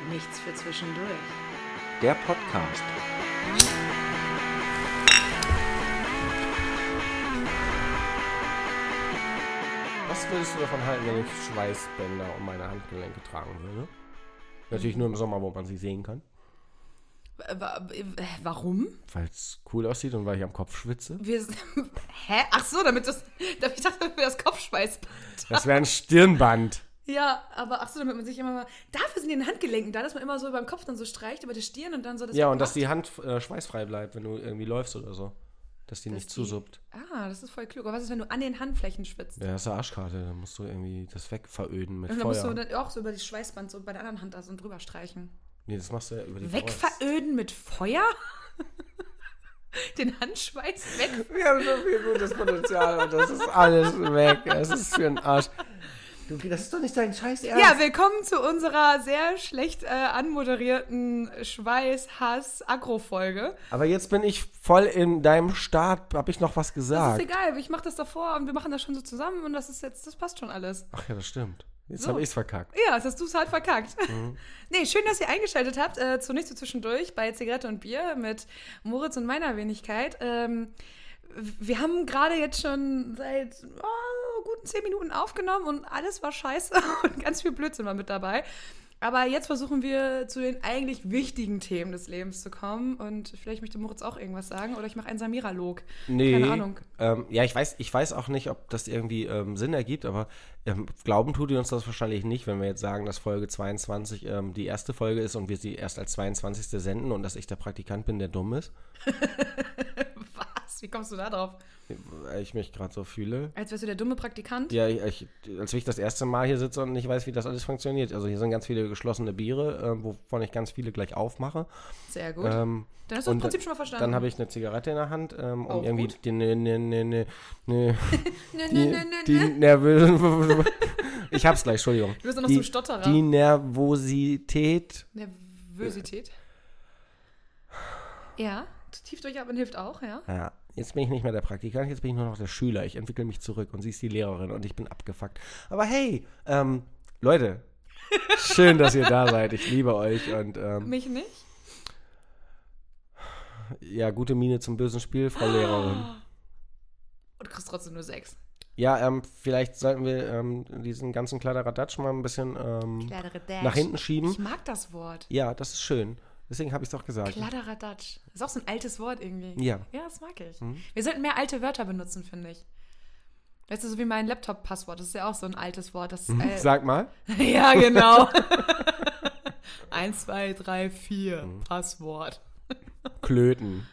Nichts für zwischendurch. Der Podcast. Was würdest du davon halten, wenn ich Schweißbänder um meine Handgelenke tragen würde? Natürlich nur im Sommer, wo man sie sehen kann. Warum? Weil es cool aussieht und weil ich am Kopf schwitze. Hä? Ach so, ich dachte, für das Kopfschweißband. Das wäre ein Stirnband. Ja, aber ach so, damit man sich immer mal... Dafür sind die Handgelenken da, dass man immer so über den Kopf dann so streicht, über die Stirn und dann so das... Ja, und dass die Hand schweißfrei bleibt, wenn du irgendwie läufst oder so. Dass die nicht zusuppt. Das ist voll klug. Aber was ist, wenn du an den Handflächen schwitzt? Ja, das ist eine Arschkarte. Dann musst du irgendwie das wegveröden mit und dann Feuer. musst du dann auch so über das Schweißband so bei der anderen Hand da so drüber streichen. Nee, das machst du ja über die Wegveröden mit Feuer? Den Handschweiß weg? Wir haben so viel gutes Potenzial und das ist alles weg. Das ist für einen Arsch. Das ist doch nicht dein Scheiß Ernst. Ja, willkommen zu unserer sehr schlecht anmoderierten Schweiß-Hass-Agro-Folge. Aber jetzt bin ich voll in deinem Start, habe ich noch was gesagt. Das ist egal, ich mache das davor und wir machen das schon so zusammen und das passt schon alles. Ach ja, das stimmt. Jetzt So. habe ich es verkackt. Ja, jetzt hast du es halt verkackt. Nee, schön, dass ihr eingeschaltet habt zu Nichts so zwischendurch bei Zigarette und Bier mit Moritz und meiner Wenigkeit. Wir haben gerade jetzt schon seit guten 10 Minuten aufgenommen und alles war scheiße und ganz viel Blödsinn war mit dabei. Aber jetzt versuchen wir zu den eigentlich wichtigen Themen des Lebens zu kommen und vielleicht möchte Moritz auch irgendwas sagen oder ich mache einen Samira-Log. Nee, keine Ahnung. Ja, ich weiß auch nicht, ob das irgendwie Sinn ergibt, aber glauben tut ihr uns das wahrscheinlich nicht, wenn wir jetzt sagen, dass Folge 22 die erste Folge ist und wir sie erst als 22. senden und dass ich der Praktikant bin, der dumm ist. Was? Wie kommst du da drauf? Weil ich mich gerade so fühle. Als wärst du der dumme Praktikant? Ja, als wenn ich das erste Mal hier sitze und nicht weiß, wie das alles funktioniert. Also hier sind ganz viele geschlossene Biere, wovon ich ganz viele gleich aufmache. Sehr gut. Dann hast du das Prinzip schon mal verstanden. Dann habe ich eine Zigarette in der Hand, um auch irgendwie gut. die nervösen... Ich hab's gleich, Entschuldigung. Du bist doch noch so ein Stotterer. Die Nervosität. Nervosität? Ja, tief durchatmen hilft auch, ja. Ja, jetzt bin ich nicht mehr der Praktikant, jetzt bin ich nur noch der Schüler. Ich entwickle mich zurück und sie ist die Lehrerin und ich bin abgefuckt. Aber hey, Leute, schön, dass ihr da seid. Ich liebe euch und Mich nicht? ja, gute Miene zum bösen Spiel, Frau Lehrerin. Und du kriegst trotzdem nur 6. Ja, vielleicht sollten wir diesen ganzen Kladderadatsch mal ein bisschen nach hinten schieben. Ich mag das Wort. Ja, das ist schön. Deswegen habe ich es doch gesagt. Kladderadatsch. Ist auch so ein altes Wort irgendwie. Ja. Ja, das mag ich. Wir sollten mehr alte Wörter benutzen, finde ich. Weißt du, so wie mein Laptop-Passwort. Das ist ja auch so ein altes Wort. Das, Sag mal. Ja, genau. 1, 2, 3, 4. Passwort. Klöten.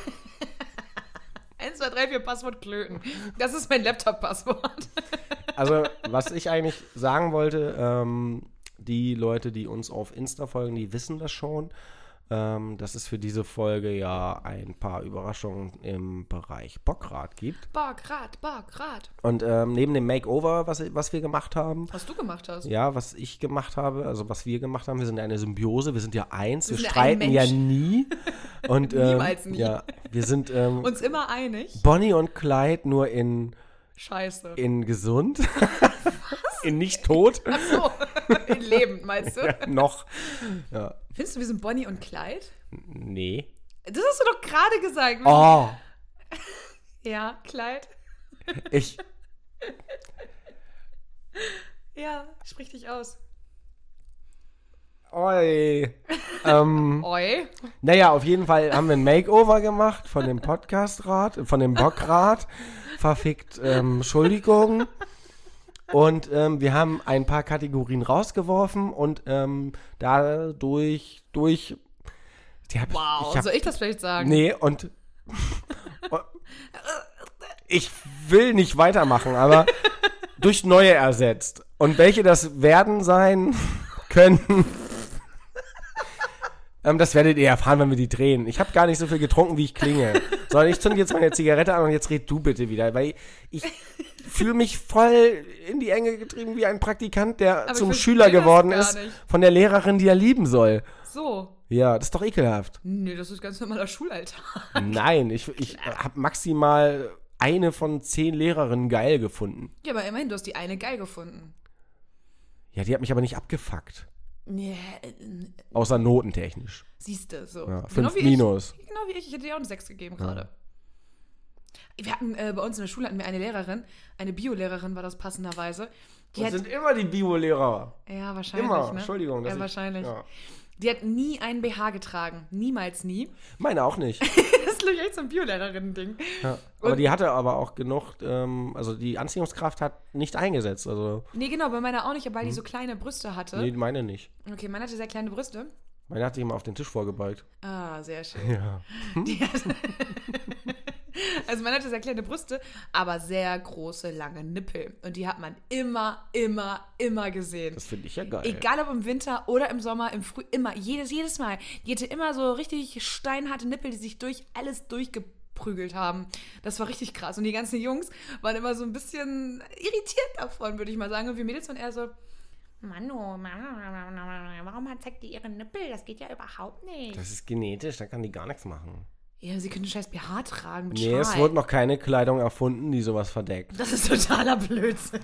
1, 2, 3, 4 Passwort klöten. Das ist mein Laptop-Passwort. Also, was ich eigentlich sagen wollte, die Leute, die uns auf Insta folgen, die wissen das schon, dass es für diese Folge ja ein paar Überraschungen im Bereich Bockrad gibt. Bockrad. Und neben dem Makeover, was wir gemacht haben. Was du gemacht hast. Ja, was ich gemacht habe, also was wir gemacht haben, wir sind ja eine Symbiose, wir sind ja eins, wir sind ja streiten ein ja Mensch. nie. Und, Niemals nie. Ja, wir sind Uns immer einig. Bonnie und Clyde nur in gesund. In nicht tot. Ach so, in lebend, meinst du? Ja, noch. Ja. Findest du, wir sind Bonnie und Clyde? Nee. Das hast du doch gerade gesagt. Oh, Ja, Clyde. ich. Ja, sprich dich aus. Oi. Oi. Naja, auf jeden Fall haben wir ein Makeover gemacht von dem von dem Bockrad. Verfickt, Entschuldigung. Und wir haben ein paar Kategorien rausgeworfen und dadurch Wow, soll ich das vielleicht sagen? Nee, und ich will nicht weitermachen, aber durch neue ersetzt. Und welche das werden sein können, das werdet ihr erfahren, wenn wir die drehen. Ich habe gar nicht so viel getrunken, wie ich klinge. Sondern ich zünde jetzt meine Zigarette an und jetzt red du bitte wieder, weil ich fühle mich voll in die Enge getrieben wie ein Praktikant, der Aber zum ich Schüler verstehe das geworden gar ist nicht. von der Lehrerin, die er lieben soll. So. Ja, das ist doch ekelhaft. Nee, das ist ganz normaler Schulalltag. Nein, ich habe maximal eine von 10 Lehrerinnen geil gefunden. Ja, aber immerhin, du hast die eine geil gefunden. Ja, die hat mich aber nicht abgefuckt. Nee, Außer notentechnisch. siehst du, so. Ja, Genau 5 wie minus. Genau wie ich. Ich hätte dir auch eine 6 gegeben gerade. Wir hatten, bei uns in der Schule hatten wir eine Lehrerin, eine Biolehrerin war das passenderweise. Das sind immer die Bio-Lehrer. Ja, wahrscheinlich, Immer, ne? Entschuldigung. Ja, wahrscheinlich. Ja. Die hat nie einen BH getragen. Niemals nie. Meine auch nicht. Das ist, glaube ich, echt so ein Biolehrerin-Ding. Ja. Aber die hatte aber auch genug, also die Anziehungskraft hat nicht eingesetzt. Also, Nee, genau, bei meiner auch nicht, weil die so kleine Brüste hatte. nee, meine nicht. Okay, meine hatte sehr kleine Brüste. Meine hat sich immer auf den Tisch vorgebeugt. Ah, sehr schön. Ja. Die hatte also man hatte sehr kleine Brüste, aber sehr große, lange Nippel. Und die hat man immer, immer, immer gesehen. Das finde ich ja geil. Egal ob im Winter oder im Sommer, im Frühjahr, immer, jedes Mal. Die hatte immer so richtig steinharte Nippel, die sich durch alles durchgeprügelt haben. Das war richtig krass. Und die ganzen Jungs waren immer so ein bisschen irritiert davon, würde ich mal sagen. Und wir Mädels waren eher so, Mano, warum zeigt die ihre Nippel? Das geht ja überhaupt nicht. Das ist genetisch, da kann die gar nichts machen. Ja, sie können einen scheiß BH tragen mit Nee, Schal. es wurde noch keine Kleidung erfunden, die sowas verdeckt. Das ist totaler Blödsinn.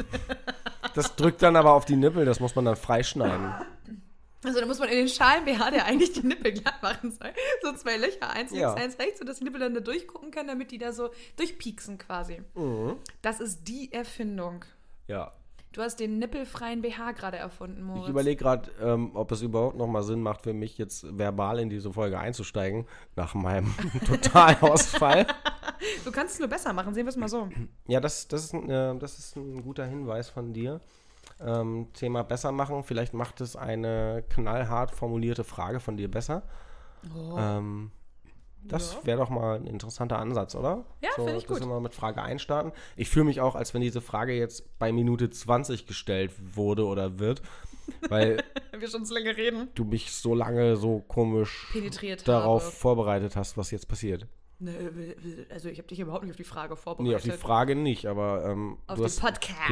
Das drückt dann aber auf die Nippel, das muss man dann freischneiden. Also da muss man in den Schalen-BH, der eigentlich die Nippel glatt machen soll, so 2 Löcher, eins links, eins rechts, sodass die Nippel dann da durchgucken können, damit die da so durchpieksen quasi. Mhm. Das ist die Erfindung. Ja. Du hast den nippelfreien BH gerade erfunden, Moritz. Ich überlege gerade, ob es überhaupt noch mal Sinn macht für mich, jetzt verbal in diese Folge einzusteigen, nach meinem Totalausfall. Du kannst es nur besser machen, sehen wir es mal so. Ja, das ist ein guter Hinweis von dir. Thema besser machen. Vielleicht macht es eine knallhart formulierte Frage von dir besser. Oh. Das wäre doch mal ein interessanter Ansatz, oder? Ja, finde ich gut. Dass wir mal mit Frage 1 starten. Ich fühle mich auch, als wenn diese Frage jetzt bei Minute 20 gestellt wurde oder wird, weil wir schon so lange reden. du mich so lange so komisch Penetriert darauf habe. vorbereitet hast, was jetzt passiert. Also ich habe dich überhaupt nicht auf die Frage vorbereitet. Nee, auf die Frage nicht, aber auf den Podcast.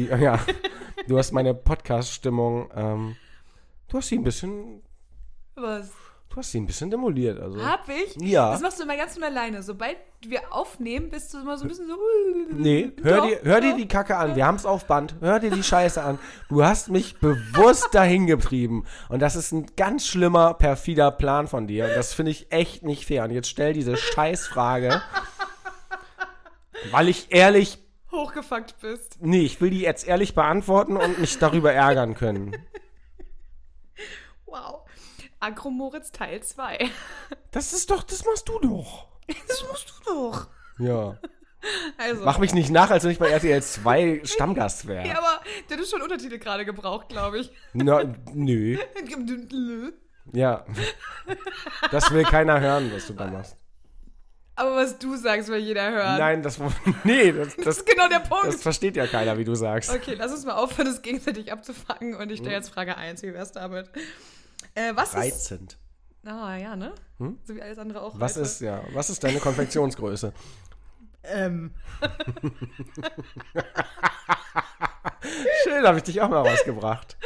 du hast meine Podcast-Stimmung, du hast sie ein bisschen demoliert. Also. Hab ich? Ja. Das machst du immer ganz von alleine. Sobald wir aufnehmen, bist du immer so ein bisschen so. Nee, hör dir die Kacke an. Wir haben es auf Band. Hör dir die Scheiße an. Du hast mich bewusst dahin getrieben. Und das ist ein ganz schlimmer, perfider Plan von dir. Und das finde ich echt nicht fair. Und jetzt stell diese Scheißfrage, weil ich ehrlich. Hochgefuckt bist. Nee, ich will die jetzt ehrlich beantworten und mich darüber ärgern können. Wow. Agro-Moritz Teil 2. Das machst du doch. Das musst du doch. Ja. Also. Mach mich nicht nach, als wenn ich bei RTL 2 Stammgast wäre. Ja, aber der hat schon Untertitel gerade gebraucht, glaube ich. Na, nö. Ja. Das will keiner hören, was du da machst. Aber was du sagst, will jeder hören. Nein, das ist genau der Punkt. Das versteht ja keiner, wie du sagst. Okay, lass uns mal aufhören, das gegenseitig abzufangen. Und ich stelle jetzt Frage 1. Wie wär's damit? Was Reizend. Ah, ja, ne? So wie alles andere auch. Was ist deine Konfektionsgröße? Schön, habe ich dich auch mal rausgebracht.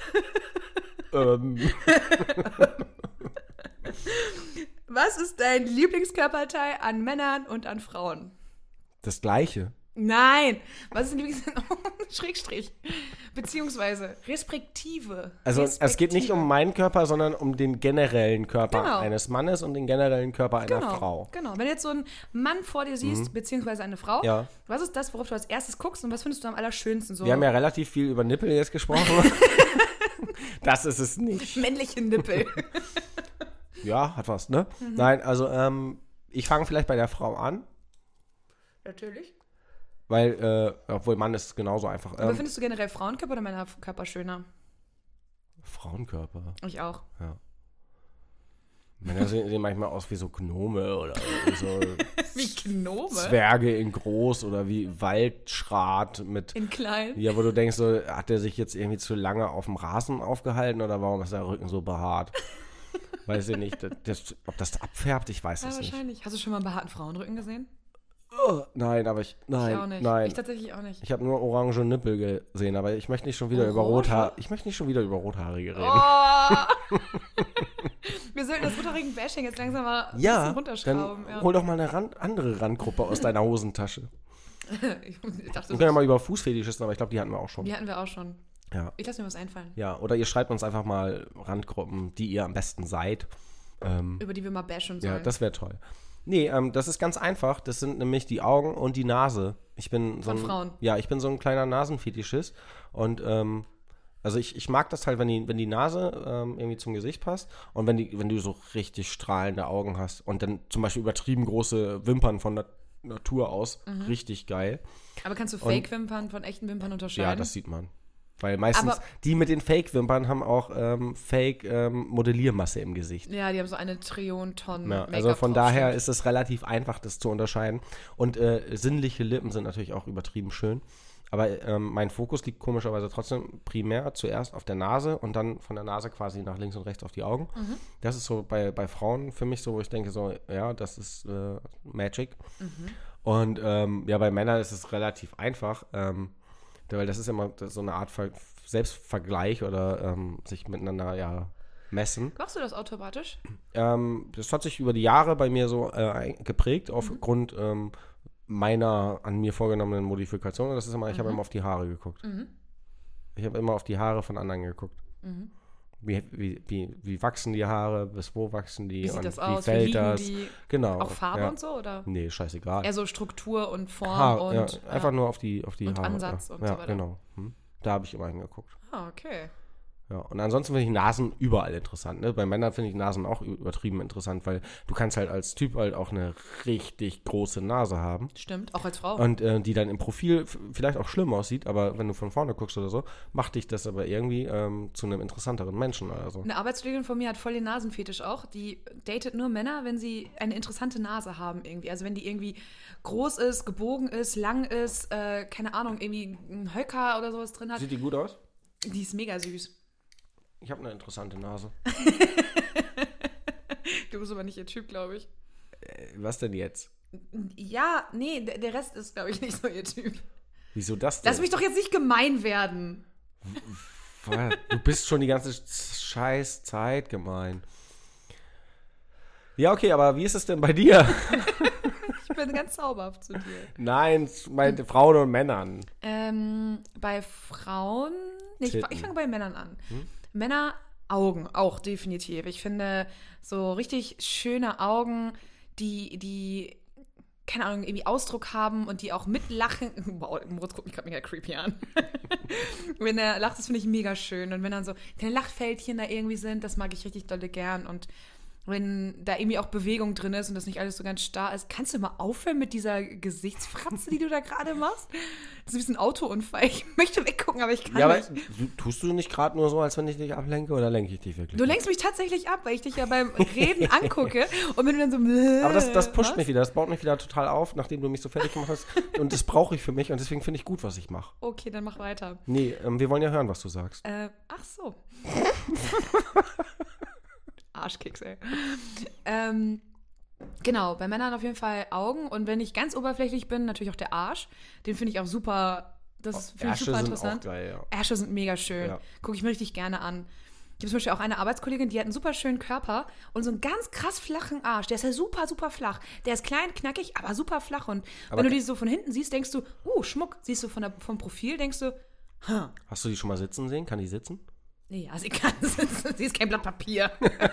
Was ist dein Lieblingskörperteil an Männern und an Frauen? Das Gleiche. Nein. Was ist dein Schrägstrich. Beziehungsweise respektive. Also es geht nicht um meinen Körper, sondern um den generellen Körper eines Mannes und den generellen Körper einer Frau. Genau. Wenn du jetzt so einen Mann vor dir siehst, beziehungsweise eine Frau, was ist das, worauf du als erstes guckst und was findest du am allerschönsten? So? Wir haben ja relativ viel über Nippel jetzt gesprochen. Das ist es nicht. Männliche Nippel. Ja, hat was, ne? Nein, also ich fange vielleicht bei der Frau an. Natürlich. Weil, obwohl Mann ist genauso einfach. Aber findest du generell Frauenkörper oder Männerkörper schöner? Frauenkörper. Ich auch. Ja. Männer sehen manchmal aus wie so Gnome oder so wie Gnome? Zwerge in groß oder wie Waldschrat mit. In klein. Ja, wo du denkst, so, hat der sich jetzt irgendwie zu lange auf dem Rasen aufgehalten oder warum ist der Rücken so behaart? Weiß ich nicht. Ob das abfärbt, ich weiß es nicht. Wahrscheinlich. Hast du schon mal einen behaarten Frauenrücken gesehen? Nein, aber ich auch nicht. Nein. Ich tatsächlich auch nicht. Ich habe nur orange Nippel gesehen, aber ich möchte nicht schon wieder über Rothaarige reden. Oh. Wir sollten das rothaarigen Bashing jetzt langsam mal ein bisschen runterschrauben. Dann hol doch mal eine andere Randgruppe aus deiner Hosentasche. Ich dachte, Wir können ja mal über Fußfetischisten, aber ich glaube, die hatten wir auch schon. Die hatten wir auch schon. Ja. Ich lasse mir was einfallen. Ja, oder ihr schreibt uns einfach mal Randgruppen, die ihr am besten seid. Über die wir mal bashen sollen. Ja, das wäre toll. Nee, das ist ganz einfach. Das sind nämlich die Augen und die Nase. Ich bin so Von Frauen. Ja, ich bin so ein kleiner Nasenfetischist. Und also ich mag das halt, wenn die Nase irgendwie zum Gesicht passt und wenn du so richtig strahlende Augen hast und dann zum Beispiel übertrieben große Wimpern von der Natur aus. Richtig geil. Aber kannst du Fake-Wimpern von echten Wimpern unterscheiden? Ja, das sieht man. Weil meistens die mit den Fake-Wimpern haben auch Fake-Modelliermasse im Gesicht. Ja, die haben so eine Trillion-Tonnen Ja, Make-up also von drauf, daher stimmt. ist es relativ einfach, das zu unterscheiden. Und sinnliche Lippen sind natürlich auch übertrieben schön. Aber mein Fokus liegt komischerweise trotzdem primär zuerst auf der Nase und dann von der Nase quasi nach links und rechts auf die Augen. Das ist so bei Frauen für mich so, wo ich denke so, ja, das ist Magic. Und ja, bei Männern ist es relativ einfach, weil das ist immer so eine Art Selbstvergleich oder sich miteinander ja messen. Machst du das automatisch? Das hat sich über die Jahre bei mir so geprägt aufgrund meiner an mir vorgenommenen Modifikationen. Das ist immer, ich habe immer auf die Haare geguckt. Ich habe immer auf die Haare von anderen geguckt. Wie wachsen die Haare, bis wo wachsen die Wie sieht und das wie aus? Wie fällt liegen das? die? Genau. Auch Farbe ja. und so, oder? Nee, scheißegal. Eher so Struktur und Form Haar, und ja, einfach nur auf die und Haare. Ansatz ja. und so Ja, weiter. genau. Da habe ich immer hingeguckt. Ah, okay. Ja, und ansonsten finde ich Nasen überall interessant. Ne? Bei Männern finde ich Nasen auch übertrieben interessant, weil du kannst halt als Typ halt auch eine richtig große Nase haben. Stimmt, auch als Frau. Und die dann im Profil vielleicht auch schlimm aussieht, aber wenn du von vorne guckst oder so, macht dich das aber irgendwie zu einem interessanteren Menschen oder so. Eine Arbeitskollegin von mir hat voll den Nasenfetisch auch. Die datet nur Männer, wenn sie eine interessante Nase haben irgendwie. Also wenn die irgendwie groß ist, gebogen ist, lang ist, keine Ahnung, irgendwie ein Höcker oder sowas drin hat. Sieht die gut aus? Die ist mega süß. Ich habe eine interessante Nase. Du bist aber nicht ihr Typ, glaube ich. Was denn jetzt? Ja, nee, der Rest ist, glaube ich, nicht so ihr Typ. Wieso das denn? Lass mich doch jetzt nicht gemein werden. Du bist schon die ganze scheiß Zeit gemein. Ja, okay, aber wie ist es denn bei dir? Ich bin ganz zauberhaft zu dir. Nein, bei Frauen und Männern. Bei Frauen, nee, ich Titten. fange bei Männern an. Männer, Augen, auch definitiv. Ich finde so richtig schöne Augen, die keine Ahnung, irgendwie Ausdruck haben und die auch mitlachen. Wow, Moritz guckt mich gerade mega creepy an. Wenn er lacht, das finde ich mega schön. Und wenn dann so kleine Lachfältchen da irgendwie sind, das mag ich richtig dolle gern. Und wenn da irgendwie auch Bewegung drin ist und das nicht alles so ganz starr ist, kannst du mal aufhören mit dieser Gesichtsfratze, die du da gerade machst? Das ist wie so ein Autounfall. Ich möchte weggucken, aber ich kann Ja, aber nicht. tust du nicht gerade nur so, als wenn ich dich ablenke, oder lenke ich dich wirklich? Du lenkst mich tatsächlich ab, weil ich dich ja beim Reden angucke und wenn du dann so Aber das pusht was? mich wieder, das baut mich wieder total auf, nachdem du mich so fertig gemacht hast. Und das brauche ich für mich und deswegen finde ich gut, was ich mache. Okay, dann mach weiter. Nee, wir wollen ja hören, was du sagst. Ach so. Arschkeks, ey. Genau, bei Männern auf jeden Fall Augen und wenn ich ganz oberflächlich bin, natürlich auch der Arsch. Den finde ich auch super, das finde ich Ärsche super sind interessant. auch geil, ja. Ärsche sind mega schön. Ja. Gucke ich mir richtig gerne an. Ich habe zum Beispiel auch eine Arbeitskollegin, die hat einen super schönen Körper und so einen ganz krass flachen Arsch. Der ist ja super, super flach. Der ist klein, knackig, aber super flach. Und Aber wenn du die so von hinten siehst, denkst du, Schmuck. Siehst du vom Profil, denkst du, Hast du die schon mal sitzen sehen? Kann die sitzen? nee, ja, sie kann sitzen. Sie ist kein Blatt Papier.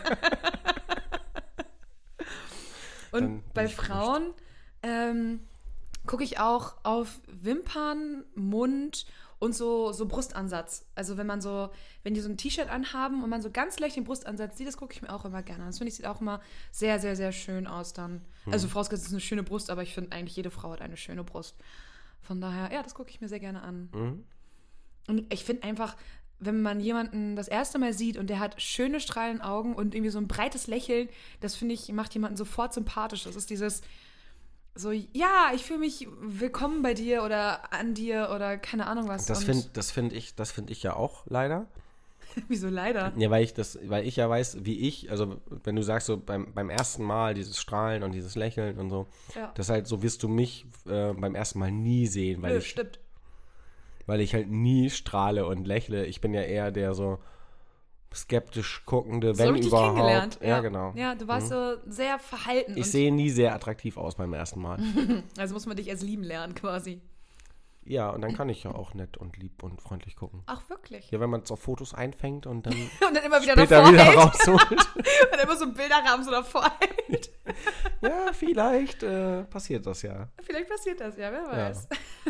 Und Dann bei bin ich Frauen gucke ich auch auf Wimpern, Mund und so Brustansatz. Also wenn die so ein T-Shirt anhaben und man so ganz leicht den Brustansatz sieht, das gucke ich mir auch immer gerne an. Das finde ich, sieht auch immer sehr, sehr, sehr schön aus dann. Also vorausgesetzt, es ist eine schöne Brust, aber ich finde eigentlich, jede Frau hat eine schöne Brust. Von daher, ja, das gucke ich mir sehr gerne an. Und ich finde einfach, wenn man jemanden das erste Mal sieht und der hat schöne strahlende Augen und irgendwie so ein breites Lächeln, das finde ich, macht jemanden sofort sympathisch. Das ist dieses so, ja, ich fühle mich willkommen bei dir oder an dir oder keine Ahnung was. Das finde ich ja auch leider. Wieso leider? Ja, weil ich ja weiß, wie ich, also wenn du sagst so beim ersten Mal dieses Strahlen und dieses Lächeln und so, Ja. das halt so wirst du mich beim ersten Mal nie sehen, weil Nö, ich stimmt. weil ich halt nie strahle und lächle. Ich bin ja eher der so skeptisch guckende, So wenn habe ich dich überhaupt. kennengelernt. Ja, genau. Ja, du warst so sehr verhalten. Ich und sehe nie sehr attraktiv aus beim ersten Mal. also muss man dich erst lieben lernen quasi. Ja, und dann kann ich ja auch nett und lieb und freundlich gucken. Ach, wirklich? Ja, wenn man es auf Fotos einfängt und dann, Und dann immer wieder später davor wieder hält. rausholt. Und immer so ein Bilderrahmen so davor hält. Ja, vielleicht passiert das ja. Vielleicht passiert das, ja, wer weiß.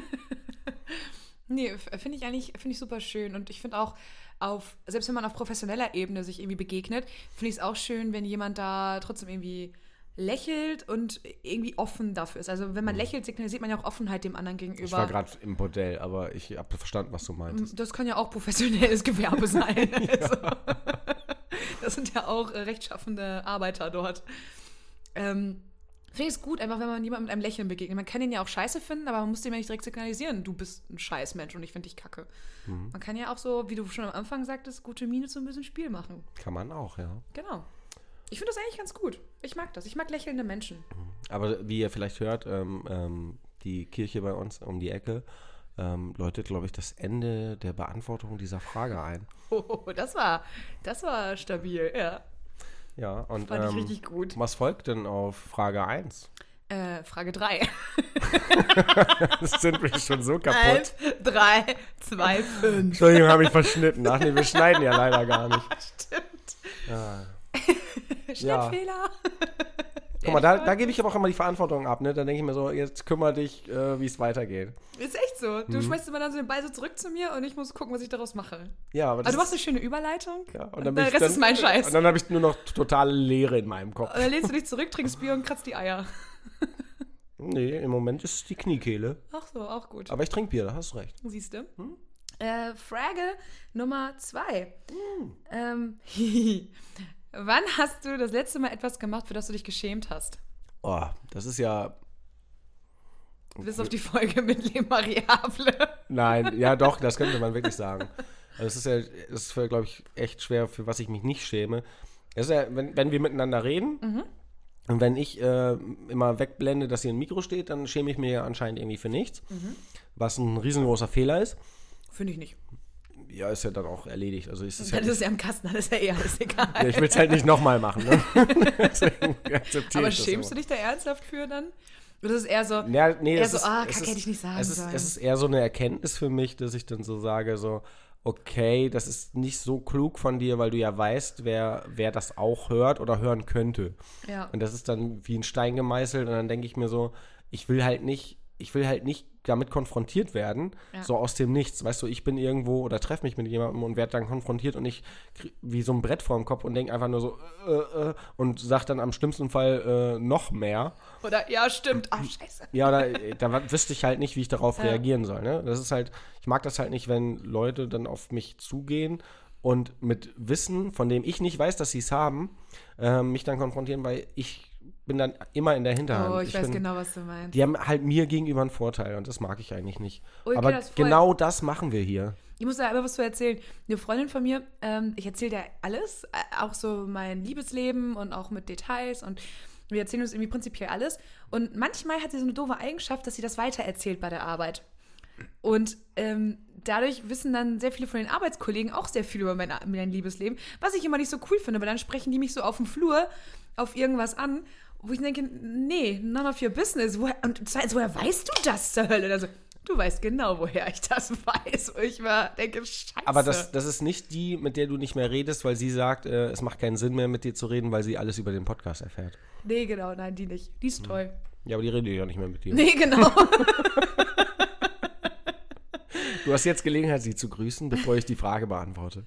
Nee, finde ich super schön. Und ich finde auch, selbst wenn man auf professioneller Ebene sich irgendwie begegnet, finde ich es auch schön, wenn jemand da trotzdem irgendwie lächelt und irgendwie offen dafür ist. Also wenn man lächelt, signalisiert man ja auch Offenheit dem anderen gegenüber. Ich war gerade im Bordell, aber ich habe verstanden, was du meintest. Das kann ja auch professionelles Gewerbe sein. Also, das sind ja auch rechtschaffende Arbeiter dort. Finde ich es gut, einfach wenn man jemandem mit einem Lächeln begegnet. Man kann ihn ja auch scheiße finden, aber man muss dem ja nicht direkt signalisieren, du bist ein Scheißmensch und ich finde dich kacke. Man kann ja auch so, wie du schon am Anfang sagtest, gute Miene zu ein bisschen Spiel machen. Kann man auch, ja. Genau. Ich finde das eigentlich ganz gut. Ich mag das. Ich mag lächelnde Menschen. Aber wie ihr vielleicht hört, die Kirche bei uns um die Ecke läutet, glaube ich, das Ende der Beantwortung dieser Frage ein. Oh, das war stabil, ja. Ja, und Fand ich richtig gut. Was folgt denn auf Frage 1? Frage 3. Sind wir schon so kaputt? 1, 3, 2, 5. Entschuldigung, habe ich verschnitten. Ach nee, wir schneiden ja leider gar nicht. Stimmt. Ja. Schnittfehler. Guck mal, da gebe ich aber auch immer die Verantwortung ab, ne? Da denke ich mir so, jetzt kümmere dich, wie es weitergeht. Ist echt so. Du schmeißt immer dann so den Ball so zurück zu mir und ich muss gucken, was ich daraus mache. Ja, aber du machst eine schöne Überleitung. Ja, und der Rest ist mein Scheiß. Und dann habe ich nur noch totale Leere in meinem Kopf. Und dann lehnst du dich zurück, trinkst Bier und kratzt die Eier. Nee, im Moment ist es die Kniekehle. Ach so, auch gut. Aber ich trinke Bier, da hast du recht. Siehst du? Frage Nummer 2. Wann hast du das letzte Mal etwas gemacht, für das du dich geschämt hast? Oh, das ist ja... Bis auf die Folge mit Le Mariable. Nein, ja doch, das könnte man wirklich sagen. Also das ist glaube ich, echt schwer, für was ich mich nicht schäme. Es ist ja, wenn wir miteinander reden und wenn ich immer wegblende, dass hier ein Mikro steht, dann schäme ich mir ja anscheinend irgendwie für nichts, was ein riesengroßer Fehler ist. Finde ich nicht. Ja, ist ja dann auch erledigt. Also ist es dann ist es ja im Kasten, dann ist ja eh alles egal. Ja, ich will es halt nicht nochmal machen. Ne? Aber schämst du dich da ernsthaft für dann? Oder ist es eher so, Kacke, hätte ich nicht sagen sollen. Es ist eher so eine Erkenntnis für mich, dass ich dann so sage, so, okay, das ist nicht so klug von dir, weil du ja weißt, wer das auch hört oder hören könnte. Ja. Und das ist dann wie ein Stein gemeißelt und dann denke ich mir so, ich will halt nicht damit konfrontiert werden, so aus dem Nichts. Weißt du, ich bin irgendwo oder treffe mich mit jemandem und werde dann konfrontiert und ich wie so ein Brett vor dem Kopf und denke einfach nur so und sage dann am schlimmsten Fall noch mehr. Oder, ja, stimmt, scheiße. Ja, da wüsste ich halt nicht, wie ich darauf reagieren soll. Ne? Das ist halt, ich mag das halt nicht, wenn Leute dann auf mich zugehen und mit Wissen, von dem ich nicht weiß, dass sie es haben, mich dann konfrontieren, weil ich bin dann immer in der Hinterhand. Oh, ich weiß genau, was du meinst. Die haben halt mir gegenüber einen Vorteil und das mag ich eigentlich nicht. Okay, aber genau das machen wir hier. Ich muss da aber was zu erzählen. Eine Freundin von mir, ich erzähle dir alles, auch so mein Liebesleben und auch mit Details und wir erzählen uns irgendwie prinzipiell alles. Und manchmal hat sie so eine doofe Eigenschaft, dass sie das weitererzählt bei der Arbeit. Und dadurch wissen dann sehr viele von den Arbeitskollegen auch sehr viel über mein Liebesleben, was ich immer nicht so cool finde, weil dann sprechen die mich so auf dem Flur auf irgendwas an, wo ich denke, nee, none of your business. Woher weißt du das zur Hölle? Also, du weißt genau, woher ich das weiß. Und ich denke, scheiße. Aber das ist nicht die, mit der du nicht mehr redest, weil sie sagt, es macht keinen Sinn mehr, mit dir zu reden, weil sie alles über den Podcast erfährt. Nee, genau, nein, die nicht. Die ist toll. Ja, aber die redet ja nicht mehr mit dir. Nee, genau. Du hast jetzt Gelegenheit, sie zu grüßen, bevor ich die Frage beantworte.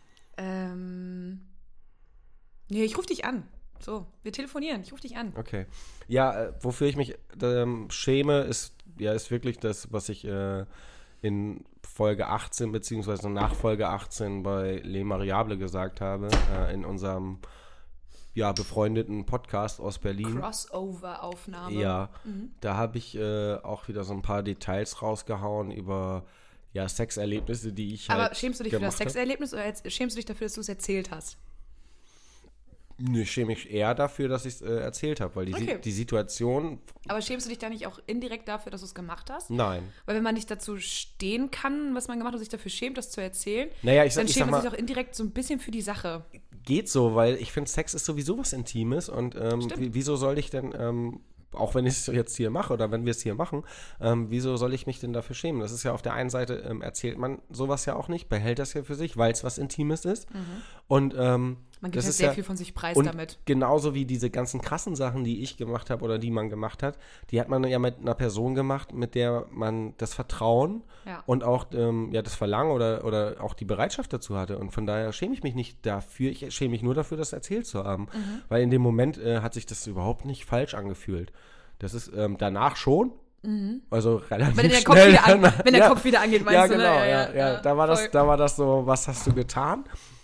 Nee, ich rufe dich an. So, wir telefonieren. Ich rufe dich an. Okay. Ja, wofür ich mich schäme, ist wirklich das, was ich in Folge 18 beziehungsweise nach Folge 18 bei Le Mariable gesagt habe, in unserem befreundeten Podcast aus Berlin. Crossover-Aufnahme. Ja, da habe ich auch wieder so ein paar Details rausgehauen über Sexerlebnisse, die ich Aber schämst du dich für das Sexerlebnis oder schämst du dich dafür, dass du es erzählt hast? Nee, ich schäme mich eher dafür, dass ich es erzählt habe, weil die Situation... Aber schämst du dich da nicht auch indirekt dafür, dass du es gemacht hast? Nein. Weil wenn man nicht dazu stehen kann, was man gemacht hat und sich dafür schämt, das zu erzählen, dann schämt man sich auch indirekt so ein bisschen für die Sache. Geht so, weil ich finde, Sex ist sowieso was Intimes und wieso soll ich denn auch wenn ich es jetzt hier mache oder wenn wir es hier machen, wieso soll ich mich denn dafür schämen? Das ist ja auf der einen Seite, erzählt man sowas ja auch nicht, behält das ja für sich, weil es was Intimes ist. Und Man gibt das ja ist sehr viel von sich preis und damit. genauso wie diese ganzen krassen Sachen, die ich gemacht habe oder die man gemacht hat, die hat man ja mit einer Person gemacht, mit der man das Vertrauen und auch das Verlangen oder auch die Bereitschaft dazu hatte. Und von daher schäme ich mich nicht dafür, ich schäme mich nur dafür, das erzählt zu haben. Weil in dem Moment hat sich das überhaupt nicht falsch angefühlt. Das ist danach schon. Also relativ Wenn der schnell. Kopf wieder angeht, meinst ja, du, genau, ne? Ja. Da war das so, was hast du getan?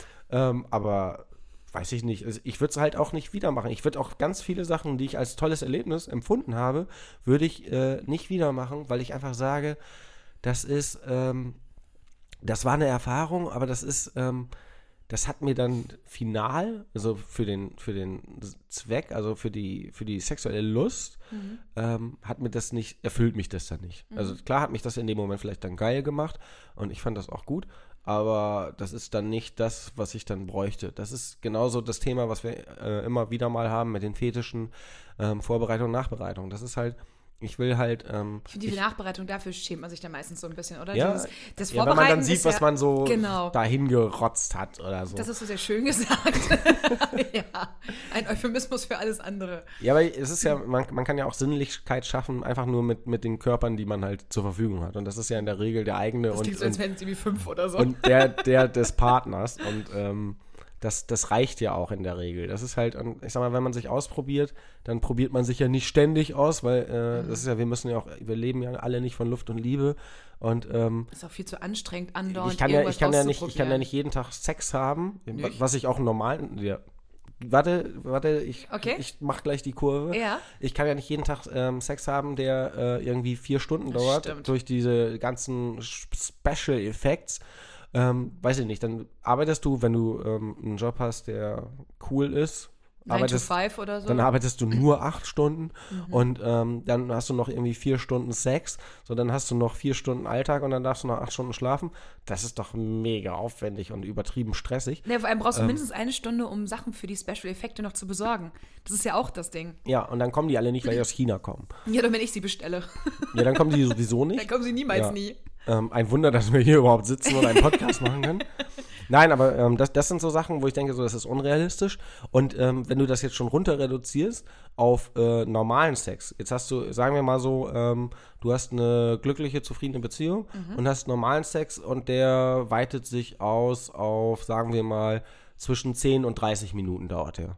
Aber weiß ich nicht. Ich würde es halt auch nicht wieder machen. Ich würde auch ganz viele Sachen, die ich als tolles Erlebnis empfunden habe, würde ich nicht wieder machen, weil ich einfach sage, das war eine Erfahrung, aber das hat mir dann final, also für den Zweck, also für die sexuelle Lust, erfüllt mich das dann nicht. Also klar hat mich das in dem Moment vielleicht dann geil gemacht und ich fand das auch gut, aber das ist dann nicht das, was ich dann bräuchte. Das ist genauso das Thema, was wir immer wieder mal haben mit den Fetischen, Vorbereitung und Nachbereitung. Das ist halt, ich will halt. Ich finde, die Nachbereitung, dafür schämt man sich dann meistens so ein bisschen, oder? Ja, das wenn man dann sieht, was man so genau. dahin gerotzt hat oder so. Das hast du sehr schön gesagt. Ja, ein Euphemismus für alles andere. Ja, aber es ist ja, man kann ja auch Sinnlichkeit schaffen, einfach nur mit den Körpern, die man halt zur Verfügung hat. Und das ist ja in der Regel der eigene das klingt so, als wären es irgendwie 5 oder so. Und der des Partners. Und das reicht ja auch in der Regel. Das ist halt, ich sag mal, wenn man sich ausprobiert, dann probiert man sich ja nicht ständig aus, weil das ist ja, wir leben ja alle nicht von Luft und Liebe. Und ist auch viel zu anstrengend, andauernd ich kann ja nicht jeden Tag Sex haben, was ich auch normal. Ja. Warte, ich mach gleich die Kurve. Ja. Ich kann ja nicht jeden Tag Sex haben, der irgendwie 4 Stunden dauert, stimmt. durch diese ganzen Special Effects. Weiß ich nicht, dann arbeitest du, wenn du einen Job hast, der cool ist, 9 to 5 oder so. Dann arbeitest du nur 8 Stunden und dann hast du noch irgendwie 4 Stunden Sex, so dann hast du noch 4 Stunden Alltag und dann darfst du noch 8 Stunden schlafen. Das ist doch mega aufwendig und übertrieben stressig. Ja, vor allem brauchst du mindestens 1 Stunde, um Sachen für die Special-Effekte noch zu besorgen. Das ist ja auch das Ding. Ja, und dann kommen die alle nicht, weil die aus China kommen. Ja, dann wenn ich sie bestelle. Ja, dann kommen die sowieso nicht. Dann kommen sie niemals nie. Ein Wunder, dass wir hier überhaupt sitzen und einen Podcast machen können. Nein, aber das sind so Sachen, wo ich denke, so, das ist unrealistisch. Und wenn du das jetzt schon runter reduzierst auf normalen Sex, jetzt hast du, sagen wir mal so, du hast eine glückliche, zufriedene Beziehung und hast normalen Sex und der weitet sich aus auf, sagen wir mal, zwischen 10 und 30 Minuten dauert der.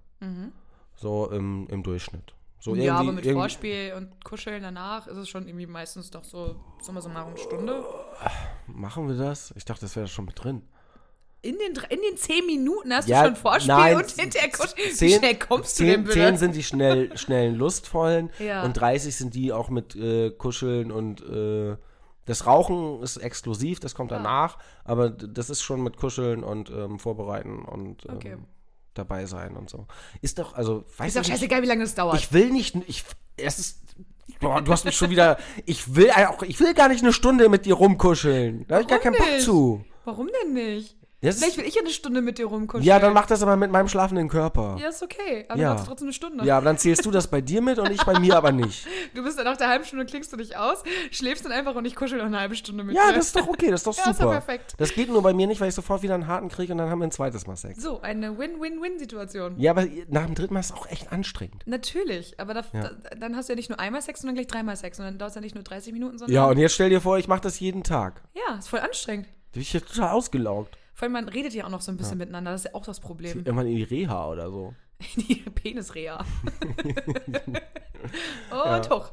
So im Durchschnitt. So ja, aber mit Vorspiel und Kuscheln danach ist es schon irgendwie meistens doch so, sagen wir so mal eine Stunde. Machen wir das? Ich dachte, das wäre schon mit drin. In den 10 Minuten hast du schon Vorspiel und hinterher Kuscheln. Wie schnell kommst du denn bitte? 10 sind die schnellen, lustvollen und 30 sind die auch mit Kuscheln und das Rauchen ist exklusiv, das kommt danach, aber das ist schon mit Kuscheln und Vorbereiten und dabei sein und so. Ist doch, also, ist doch scheißegal, wie lange das dauert. Ich will nicht, du hast mich schon wieder, ich will gar nicht eine Stunde mit dir rumkuscheln. Da habe ich gar keinen Bock zu. Warum denn nicht? Vielleicht will ich ja eine Stunde mit dir rumkuscheln. Ja, dann mach das aber mit meinem schlafenden Körper. Ja, ist okay. Aber dann hast du trotzdem eine Stunde. Ja, aber dann zählst du das bei dir mit und ich bei mir aber nicht. Du bist dann nach der halben Stunde, klingst du dich aus, schläfst dann einfach und ich kuschel noch eine halbe Stunde mit dir. Ja, das ist doch okay, das ist doch super. Ist doch perfekt. Das geht nur bei mir nicht, weil ich sofort wieder einen harten kriege und dann haben wir ein zweites Mal Sex. So, eine Win-Win-Win-Situation. Ja, aber nach dem dritten Mal ist es auch echt anstrengend. Natürlich, aber dann hast du ja nicht nur einmal Sex, sondern gleich 3-mal Sex. Und dann dauert es ja nicht nur 30 Minuten, sondern... Ja, und jetzt stell dir vor, ich mache das jeden Tag. Ja, ist voll anstrengend. Da bin ich jetzt total ausgelaugt. Vor allem, man redet ja auch noch so ein bisschen miteinander. Das ist ja auch das Problem. Irgendwann in die Reha oder so. In die Penisreha. Tuch.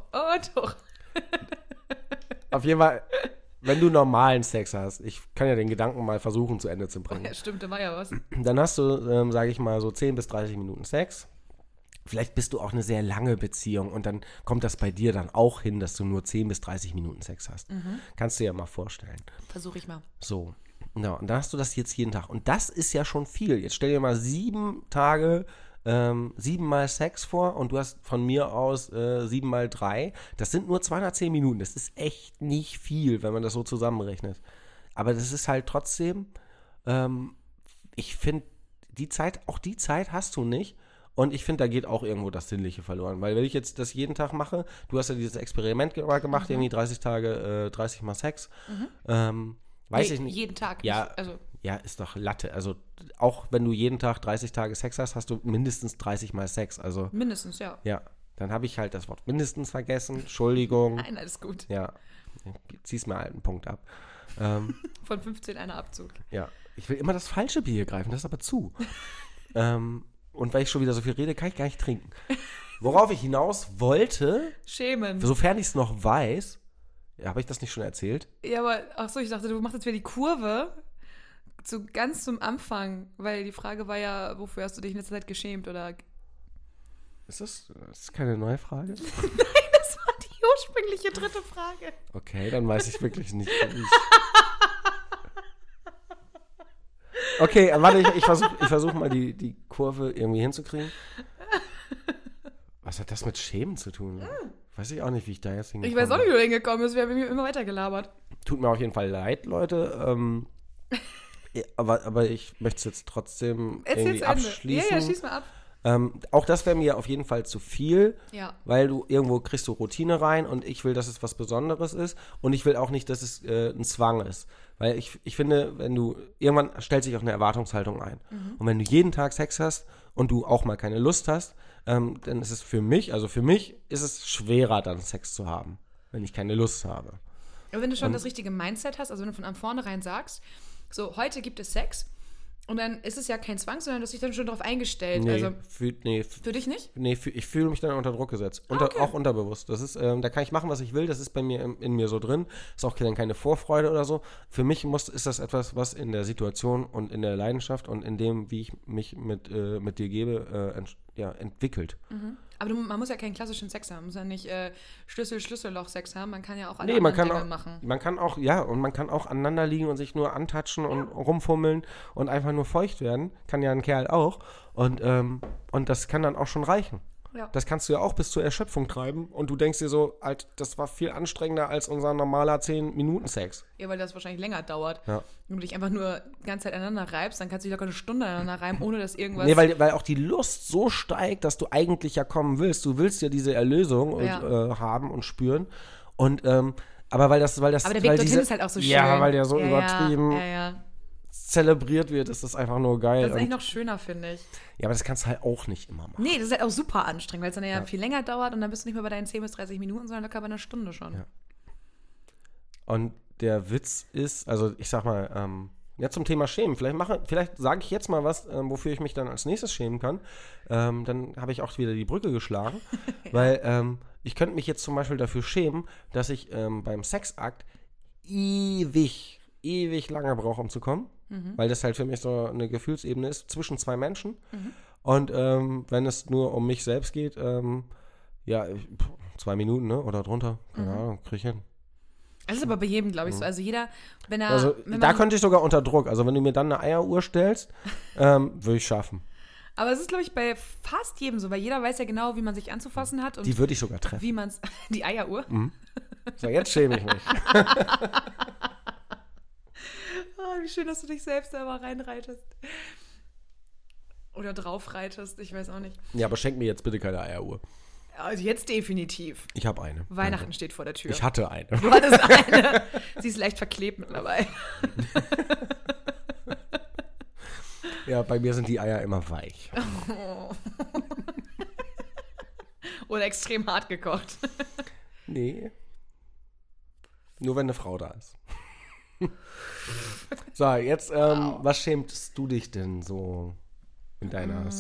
Auf jeden Fall, wenn du normalen Sex hast, ich kann ja den Gedanken mal versuchen zu Ende zu bringen. Ja, stimmt, da war ja was. Dann hast du, sage ich mal, so 10 bis 30 Minuten Sex. Vielleicht bist du auch eine sehr lange Beziehung und dann kommt das bei dir dann auch hin, dass du nur 10 bis 30 Minuten Sex hast. Kannst du dir ja mal vorstellen. Versuche ich mal. So. Ja, und dann hast du das jetzt jeden Tag. Und das ist ja schon viel. Jetzt stell dir mal 7 Tage, 7 mal Sex vor und du hast von mir aus 7 mal 3. Das sind nur 210 Minuten. Das ist echt nicht viel, wenn man das so zusammenrechnet. Aber das ist halt trotzdem, ich finde, die Zeit hast du nicht. Und ich finde, da geht auch irgendwo das Sinnliche verloren. Weil wenn ich jetzt das jeden Tag mache, du hast ja dieses Experiment gemacht, irgendwie 30 Tage, 30 Mal Sex. Weiß ich nicht. Jeden Tag. Ja, nicht, also. Ja, ist doch Latte. Also auch wenn du jeden Tag 30 Tage Sex hast, hast du mindestens 30 Mal Sex. Also Mindestens, ja. ja, dann habe ich halt das Wort mindestens vergessen. Entschuldigung. Nein, alles gut. Ja, zieh's mir halt einen Punkt ab. Von 15 einer Abzug. Ja, ich will immer das falsche Bier greifen, das ist aber zu. Und weil ich schon wieder so viel rede, kann ich gar nicht trinken. Worauf ich hinaus wollte, Schämen. sofern ich es noch weiß, habe ich das nicht schon erzählt? Ja, aber, ach so, ich dachte, du machst jetzt wieder die Kurve ganz zum Anfang, weil die Frage war ja, wofür hast du dich in letzter Zeit geschämt, oder? Das ist keine neue Frage? Nein, das war die ursprüngliche dritte Frage. Okay, dann weiß ich wirklich nicht. Okay, warte, ich versuch mal die Kurve irgendwie hinzukriegen. Was hat das mit Schämen zu tun? Weiß ich auch nicht, wie ich da jetzt hingekommen bin. Ich weiß auch nicht, wie du hingekommen bist. Wir haben immer weiter gelabert. Tut mir auf jeden Fall leid, Leute. Ja, aber ich möchte es jetzt trotzdem irgendwie abschließen. Ja, schieß mal ab. Auch das wäre mir auf jeden Fall zu viel, ja. Weil du irgendwo kriegst du Routine rein und ich will, dass es was Besonderes ist und ich will auch nicht, dass es ein Zwang ist. Weil ich finde, irgendwann stellt sich auch eine Erwartungshaltung ein. Und wenn du jeden Tag Sex hast und du auch mal keine Lust hast, dann ist es für mich ist es schwerer, dann Sex zu haben, wenn ich keine Lust habe. Aber wenn du schon das richtige Mindset hast, also wenn du von vornherein sagst, so, heute gibt es Sex, und dann ist es ja kein Zwang, sondern du hast dich dann schon darauf eingestellt. Nee, also, für dich nicht? Nee, ich fühle mich dann unter Druck gesetzt. Okay. Auch unterbewusst. Das ist, da kann ich machen, was ich will. Das ist bei mir in mir so drin. Ist auch dann keine Vorfreude oder so. Für mich ist das etwas, was in der Situation und in der Leidenschaft und in dem, wie ich mich mit dir gebe, entwickelt. Aber man muss ja keinen klassischen Sex haben. Man muss ja nicht Schlüsselloch-Sex haben. Man kann ja auch alle man kann Dinge auch, machen. Man kann auch aneinander liegen und sich nur antatschen und rumfummeln und einfach nur feucht werden. Kann ja ein Kerl auch. Und das kann dann auch schon reichen. Ja. Das kannst du ja auch bis zur Erschöpfung treiben und du denkst dir so, Alter, das war viel anstrengender als unser normaler 10-Minuten-Sex. Ja, weil das wahrscheinlich länger dauert. Ja. Wenn du dich einfach nur die ganze Zeit aneinander reibst, dann kannst du dich locker eine Stunde aneinander reiben, ohne dass irgendwas... Nee, weil auch die Lust so steigt, dass du eigentlich ja kommen willst. Du willst ja diese Erlösung haben und spüren. Und, aber weil das... Aber der Weg dorthin ist halt auch so schön. Ja, weil der so übertrieben Ja. zelebriert wird, ist das einfach nur geil. Das ist eigentlich noch schöner, finde ich. Ja, aber das kannst du halt auch nicht immer machen. Nee, das ist halt auch super anstrengend, weil es dann ja viel länger dauert und dann bist du nicht mehr bei deinen 10 bis 30 Minuten, sondern locker bei einer Stunde schon. Ja. Und der Witz ist, also ich sag mal, zum Thema Schämen, vielleicht sage ich jetzt mal was, wofür ich mich dann als nächstes schämen kann. Dann habe ich auch wieder die Brücke geschlagen, weil ich könnte mich jetzt zum Beispiel dafür schämen, dass ich beim Sexakt ewig lange brauche, um zu kommen. Weil das halt für mich so eine Gefühlsebene ist zwischen zwei Menschen. Und wenn es nur um mich selbst geht, 2 Minuten, ne? Oder drunter. Keine Ahnung, krieg ich hin. Das ist aber bei jedem, glaube ich, so. Also jeder, wenn da könnte ich sogar unter Druck. Also wenn du mir dann eine Eieruhr stellst, würde ich schaffen. Aber es ist, glaube ich, bei fast jedem so, weil jeder weiß ja genau, wie man sich anzufassen hat. Und die würde ich sogar treffen. Wie man es... Die Eieruhr? So, jetzt schäme ich mich. Oh, wie schön, dass du dich selbst da mal reinreitest. Oder draufreitest, ich weiß auch nicht. Ja, aber schenk mir jetzt bitte keine Eieruhr. Also jetzt definitiv. Ich habe eine. Weihnachten steht vor der Tür. Ich hatte eine. Du hattest eine. Sie ist leicht verklebt mittlerweile. Ja, bei mir sind die Eier immer weich. Oh. Oder extrem hart gekocht. Nee. Nur wenn eine Frau da ist. So, jetzt, was schämst du dich denn so in deiner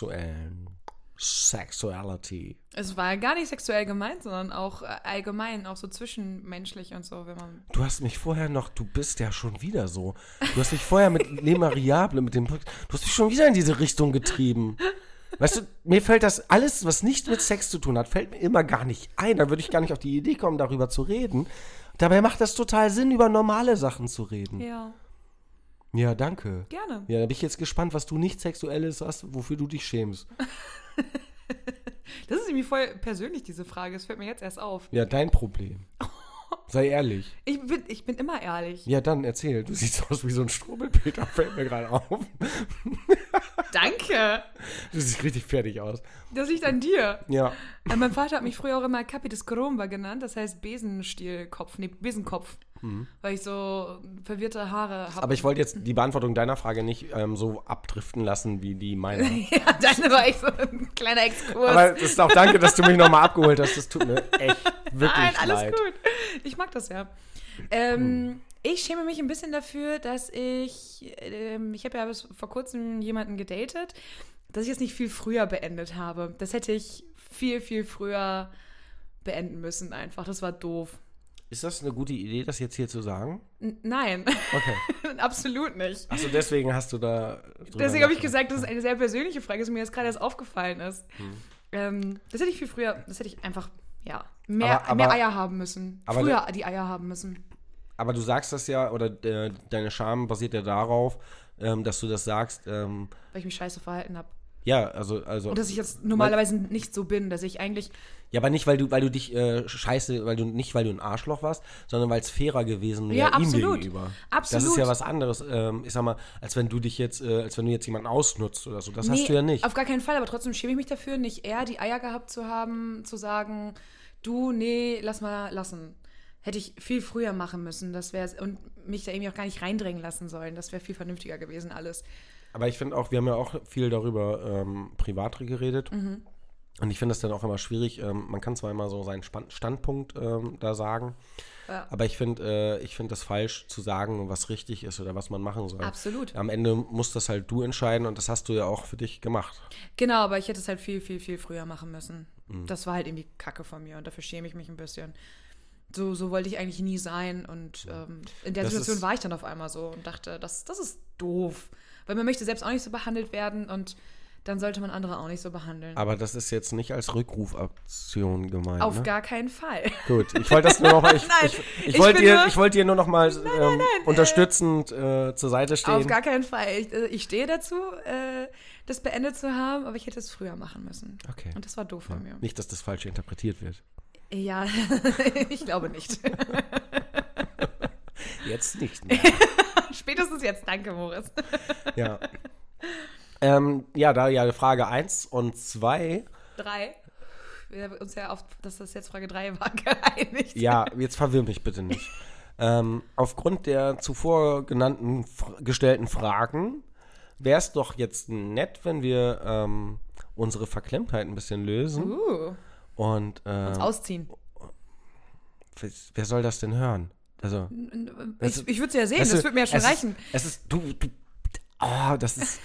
Sexuality? Es war gar nicht sexuell gemeint, sondern auch allgemein, auch so zwischenmenschlich und so, wenn man... Du hast mich vorher noch, du bist ja schon wieder so. Du hast mich vorher mit Le Mariable, du hast mich schon wieder in diese Richtung getrieben. Weißt du, mir fällt das alles, was nicht mit Sex zu tun hat, fällt mir immer gar nicht ein. Da würde ich gar nicht auf die Idee kommen, darüber zu reden. Dabei macht das total Sinn, über normale Sachen zu reden. Ja. Ja, danke. Gerne. Ja, da bin ich jetzt gespannt, was du nicht Sexuelles hast, wofür du dich schämst. Das ist irgendwie voll persönlich, diese Frage. Das fällt mir jetzt erst auf. Ja, dein Problem. Sei ehrlich. Ich bin immer ehrlich. Ja, dann erzähl. Du siehst aus wie so ein Strubbelpeter, fällt mir gerade auf. Danke. Du siehst richtig fertig aus. Das liegt an dir. Ja. Mein Vater hat mich früher auch immer Capi des Coromba genannt, das heißt Besenstielkopf, Besenkopf, weil ich so verwirrte Haare habe. Aber ich wollte jetzt die Beantwortung deiner Frage nicht so abdriften lassen wie die meiner. Ja, deine war echt so ein kleiner Exkurs. Aber das ist auch danke, dass du mich nochmal abgeholt hast. Das tut mir echt wirklich Nein, alles leid. gut. Ich mag das ja. Ich schäme mich ein bisschen dafür, dass ich habe ja bis vor kurzem jemanden gedatet, dass ich es nicht viel früher beendet habe. Das hätte ich viel, viel früher beenden müssen einfach. Das war doof. Ist das eine gute Idee, das jetzt hier zu sagen? Nein. Okay. Absolut nicht. Achso, deswegen hast du da Deswegen habe ich gesagt, dass es eine sehr persönliche Frage ist und mir jetzt gerade erst aufgefallen ist. Das hätte ich viel früher, das hätte ich einfach, mehr Eier haben müssen. Früher die Eier haben müssen. Aber du sagst das ja, oder deine Scham basiert ja darauf, dass du das sagst. Weil ich mich scheiße verhalten habe. Ja, also. Und dass ich jetzt normalerweise nicht so bin, dass ich eigentlich. Ja, aber nicht, weil du dich scheiße, weil du ein Arschloch warst, sondern weil es fairer gewesen wäre ihm gegenüber. Absolut. Das ist ja was anderes, ich sag mal, als wenn du jetzt jemanden ausnutzt oder so. Das hast du ja nicht. Auf gar keinen Fall, aber trotzdem schäme ich mich dafür, nicht eher die Eier gehabt zu haben, zu sagen, nee, lass mal lassen. Hätte ich viel früher machen müssen, und mich da irgendwie auch gar nicht reindrängen lassen sollen. Das wäre viel vernünftiger gewesen alles. Aber ich finde auch, wir haben ja auch viel darüber privat geredet. Und ich finde das dann auch immer schwierig. Man kann zwar immer so seinen Standpunkt da sagen, aber ich finde das falsch zu sagen, was richtig ist oder was man machen soll. Absolut. Am Ende musst das halt du entscheiden und das hast du ja auch für dich gemacht. Genau, aber ich hätte es halt viel, viel, viel früher machen müssen. Das war halt irgendwie Kacke von mir und dafür schäme ich mich ein bisschen. So wollte ich eigentlich nie sein und in der Situation war ich dann auf einmal so und dachte, das ist doof. Weil man möchte selbst auch nicht so behandelt werden und dann sollte man andere auch nicht so behandeln. Aber das ist jetzt nicht als Rückrufaktion gemeint, Auf gar keinen Fall. Gut, ich wollte das nur noch mal, ich wollte dir nur noch mal unterstützend zur Seite stehen. Auf gar keinen Fall. Ich stehe dazu, das beendet zu haben, aber ich hätte es früher machen müssen. Okay. Und das war doof von mir. Nicht, dass das falsch interpretiert wird. Ja, ich glaube nicht. Jetzt nicht mehr. Spätestens jetzt, danke, Moritz. Ja. Frage 1 und 2. 3. Wir haben uns ja auf, dass das jetzt Frage 3 war, geeinigt. Ja, jetzt verwirr mich bitte nicht. Aufgrund der zuvor gestellten Fragen wäre es doch jetzt nett, wenn wir unsere Verklemmtheit ein bisschen lösen. Und uns ausziehen. Wer soll das denn hören? Also, ich würde es ja sehen, das würde mir ja schon reichen. Das ist.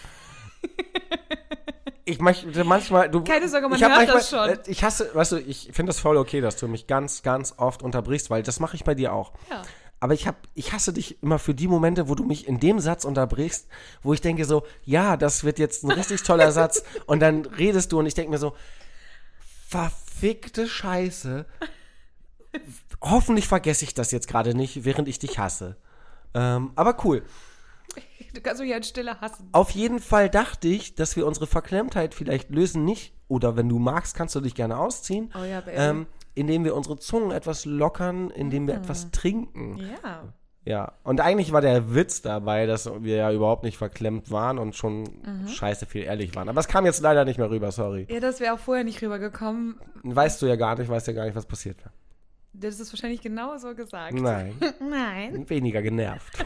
Ich möchte manchmal. Keine Sorge, man hört das schon. Ich hasse, weißt du, ich finde das voll okay, dass du mich ganz, ganz oft unterbrichst, weil das mache ich bei dir auch. Ja. Aber ich hasse dich immer für die Momente, wo du mich in dem Satz unterbrichst, wo ich denke so, ja, das wird jetzt ein richtig toller Satz. Und dann redest du und ich denke mir so, verfickte Scheiße. Hoffentlich vergesse ich das jetzt gerade nicht, während ich dich hasse. Aber cool. Du kannst mich ja in Stille hassen. Auf jeden Fall dachte ich, dass wir unsere Verklemmtheit vielleicht lösen, nicht, oder wenn du magst, kannst du dich gerne ausziehen, oh ja, Baby. Indem wir unsere Zungen etwas lockern, indem wir etwas trinken. Ja. Ja, und eigentlich war der Witz dabei, dass wir ja überhaupt nicht verklemmt waren und schon scheiße viel ehrlich waren. Aber es kam jetzt leider nicht mehr rüber, sorry. Ja, das wäre auch vorher nicht rübergekommen. Weißt ja gar nicht, was passiert wäre. Das ist wahrscheinlich genau so gesagt. Nein. Nein. Weniger genervt.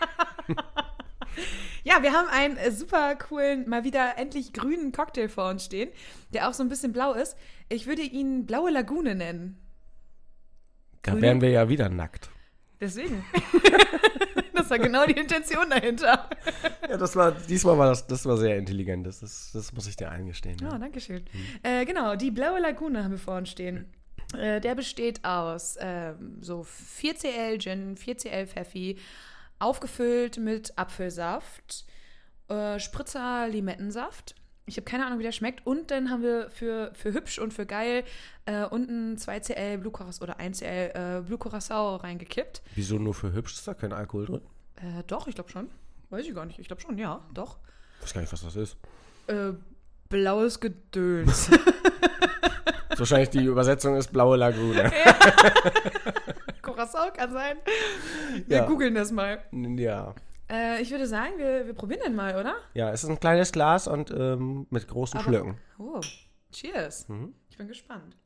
Ja, wir haben einen super coolen, mal wieder endlich grünen Cocktail vor uns stehen, der auch so ein bisschen blau ist. Ich würde ihn Blaue Lagune nennen. Da wären wir ja wieder nackt. Deswegen. Das war genau die Intention dahinter. Ja, diesmal war das war sehr intelligent. Das muss ich dir eingestehen. Ja, danke schön. Genau, die Blaue Lagune haben wir vor uns stehen. Der besteht aus so 4cl Gin, 4cl Pfeffi, aufgefüllt mit Apfelsaft, Spritzer Limettensaft. Ich habe keine Ahnung, wie der schmeckt. Und dann haben wir für hübsch und für geil unten 2cl Blue Curacao oder 1cl Blue Curacao reingekippt. Wieso nur für hübsch? Ist da kein Alkohol drin? Doch, ich glaube schon. Weiß ich gar nicht. Ich glaube schon, ja, doch. Ich weiß gar nicht, was das ist. Blaues Gedöns. Wahrscheinlich die Übersetzung ist Blaue Lagune. Ja. Curacao kann sein. Wir googeln das mal. Ja. Ich würde sagen, wir probieren den mal, oder? Ja, es ist ein kleines Glas und mit großen Schlücken. Oh, cheers. Mhm. Ich bin gespannt.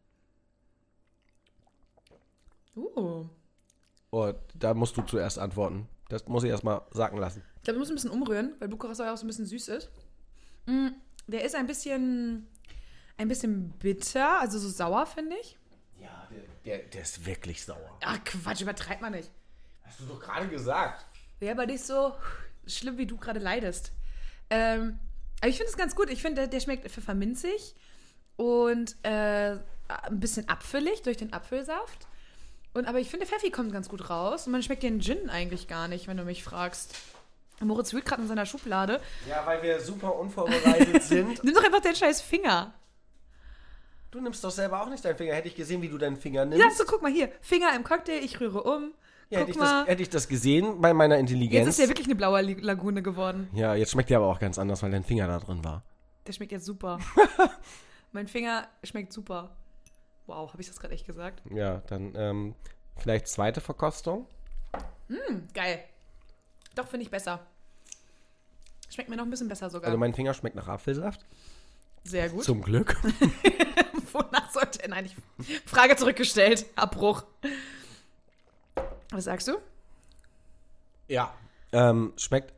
Oh, da musst du zuerst antworten. Das muss ich erstmal sacken lassen. Ich glaube, wir müssen ein bisschen umrühren, weil Bukarest auch so ein bisschen süß ist. Der ist ein bisschen bitter, also so sauer, finde ich. Ja, der ist wirklich sauer. Ach, Quatsch, übertreib mal nicht. Hast du doch gerade gesagt. Wäre aber nicht so schlimm, wie du gerade leidest. Aber ich finde es ganz gut. Ich finde, der schmeckt pfefferminzig und ein bisschen apfelig durch den Apfelsaft. Aber ich finde, der Pfeffi kommt ganz gut raus. Und man schmeckt den Gin eigentlich gar nicht, wenn du mich fragst. Moritz wühlt gerade in seiner Schublade. Ja, weil wir super unvorbereitet sind. Nimm doch einfach den scheiß Finger. Du nimmst doch selber auch nicht deinen Finger. Hätte ich gesehen, wie du deinen Finger nimmst. Ja, so guck mal hier. Finger im Cocktail, ich rühre um. Ja, Guck mal. hätte ich das gesehen bei meiner Intelligenz. Jetzt ist ja wirklich eine blaue Lagune geworden. Ja, jetzt schmeckt der aber auch ganz anders, weil dein Finger da drin war. Der schmeckt jetzt super. Mein Finger schmeckt super. Wow, habe ich das gerade echt gesagt? Ja, dann vielleicht zweite Verkostung. Geil. Doch, finde ich besser. Schmeckt mir noch ein bisschen besser sogar. Also mein Finger schmeckt nach Apfelsaft. Sehr gut. Zum Glück. Wonach sollte... Nein, Frage zurückgestellt. Abbruch. Was sagst du? Ja. Schmeckt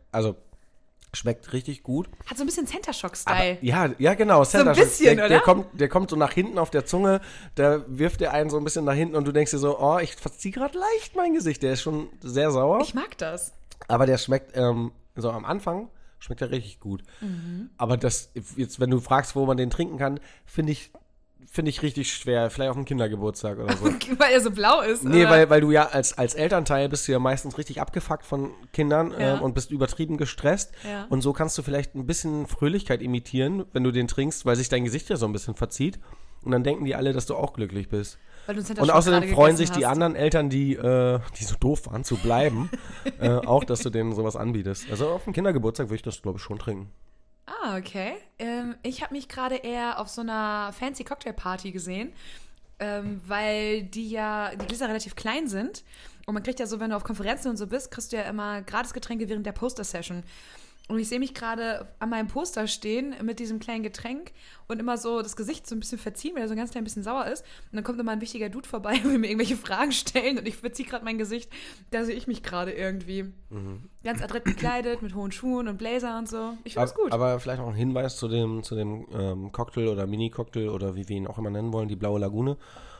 richtig gut. Hat so ein bisschen Center Shock-Style. Ja, genau. So ein bisschen, oder? Der kommt so nach hinten auf der Zunge, da wirft der einen so ein bisschen nach hinten und du denkst dir so, oh, ich verziehe gerade leicht mein Gesicht. Der ist schon sehr sauer. Ich mag das. Aber der schmeckt, so am Anfang schmeckt er richtig gut. Aber das, jetzt, wenn du fragst, wo man den trinken kann, finde ich richtig schwer. Vielleicht auf dem Kindergeburtstag oder so. Weil er so blau ist? Nee, oder? weil du ja als Elternteil bist du ja meistens richtig abgefuckt von Kindern Ja. und bist übertrieben gestresst. Ja. Und so kannst du vielleicht ein bisschen Fröhlichkeit imitieren, wenn du den trinkst, weil sich dein Gesicht ja so ein bisschen verzieht. Und dann denken die alle, dass du auch glücklich bist. Weil du Und außerdem freuen sich die hast. anderen Eltern, die so doof waren zu bleiben, auch, dass du denen sowas anbietest. Also auf dem Kindergeburtstag würde ich das, glaube ich, schon trinken. Ah, okay. Ich habe mich gerade eher auf so einer fancy Cocktailparty gesehen, weil die Gläser relativ klein sind. Und man kriegt ja so, wenn du auf Konferenzen und so bist, kriegst du ja immer gratis Getränke während der Poster-Session. Und ich sehe mich gerade an meinem Poster stehen mit diesem kleinen Getränk und immer so das Gesicht so ein bisschen verziehen, weil er so ein ganz klein bisschen sauer ist. Und dann kommt immer ein wichtiger Dude vorbei und will mir irgendwelche Fragen stellen und ich verziehe gerade mein Gesicht. Da sehe ich mich gerade irgendwie. Ganz adrett gekleidet, mit hohen Schuhen und Blazer und so. Ich finde das gut. Aber vielleicht noch ein Hinweis zu dem Cocktail oder Mini-Cocktail oder wie wir ihn auch immer nennen wollen, die Blaue Lagune.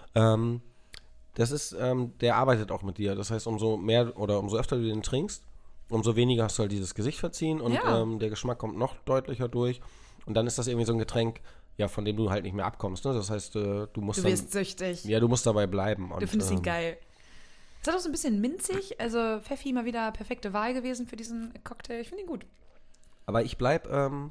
Das ist, der arbeitet auch mit dir. Das heißt, umso mehr oder umso öfter du den trinkst, umso weniger hast du halt dieses Gesicht verziehen und der Geschmack kommt noch deutlicher durch. Und dann ist das irgendwie so ein Getränk, ja, von dem du halt nicht mehr abkommst. Ne? Das heißt, du musst Du wirst süchtig. Ja, du musst dabei bleiben. Und, Du findest ihn geil. Es hat auch so ein bisschen minzig. Also Pfeffi mal wieder perfekte Wahl gewesen für diesen Cocktail. Ich finde ihn gut. Aber ich bleib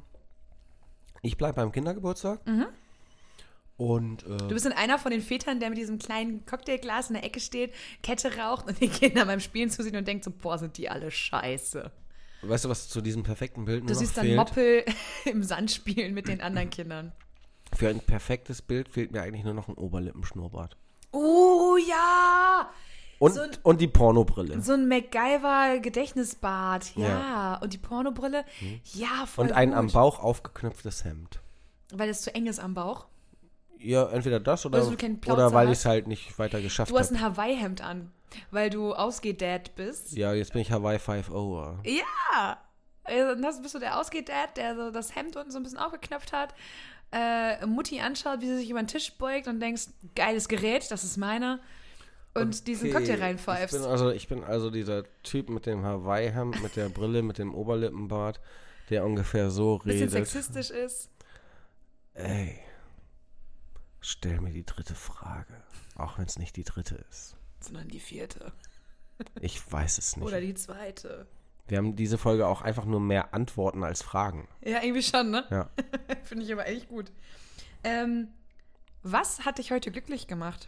beim Kindergeburtstag. Und Du bist dann einer von den Vätern, der mit diesem kleinen Cocktailglas in der Ecke steht, Kette raucht und die Kinder beim Spielen zusieht und denkt so, boah, sind die alle scheiße. weißt du, was zu diesem perfekten Bild Du nur noch siehst dann fehlt? Moppel im Sand spielen mit den anderen Kindern. Für ein perfektes Bild fehlt mir eigentlich nur noch ein Oberlippenschnurrbart. Oh ja! Und die Pornobrille. So ein MacGyver-Gedächtnisbart, ja. Ja. Und die Pornobrille, ja, voll Und ein gut. am Bauch aufgeknöpftes Hemd. Weil es zu eng ist am Bauch. Ja, entweder das oder, Also du keinen Plauze oder weil ich hast. es halt nicht weiter geschafft Du hast habe. ein Hawaii-Hemd an, weil du Ausgeh-Dad bist. Ja, jetzt bin ich Hawaii 5-0. Ja! Also, dann bist du der Ausgeh-Dad, der so das Hemd unten so ein bisschen aufgeknöpft hat, Mutti anschaut, wie sie sich über den Tisch beugt und denkst, geiles Gerät, das ist meiner. Und diesen Cocktail reinpfeifst. Ich bin also dieser Typ mit dem Hawaii-Hemd, mit der Brille, mit dem Oberlippenbart, der ungefähr so Bisschen redet. sexistisch ist. Ey, stell mir die dritte Frage. Auch wenn es nicht die dritte ist. Sondern die vierte. Ich weiß es nicht. Oder die zweite. Wir haben diese Folge auch einfach nur mehr Antworten als Fragen. Ja, irgendwie schon, ne? Ja. Finde ich aber echt gut. Was hat dich heute glücklich gemacht?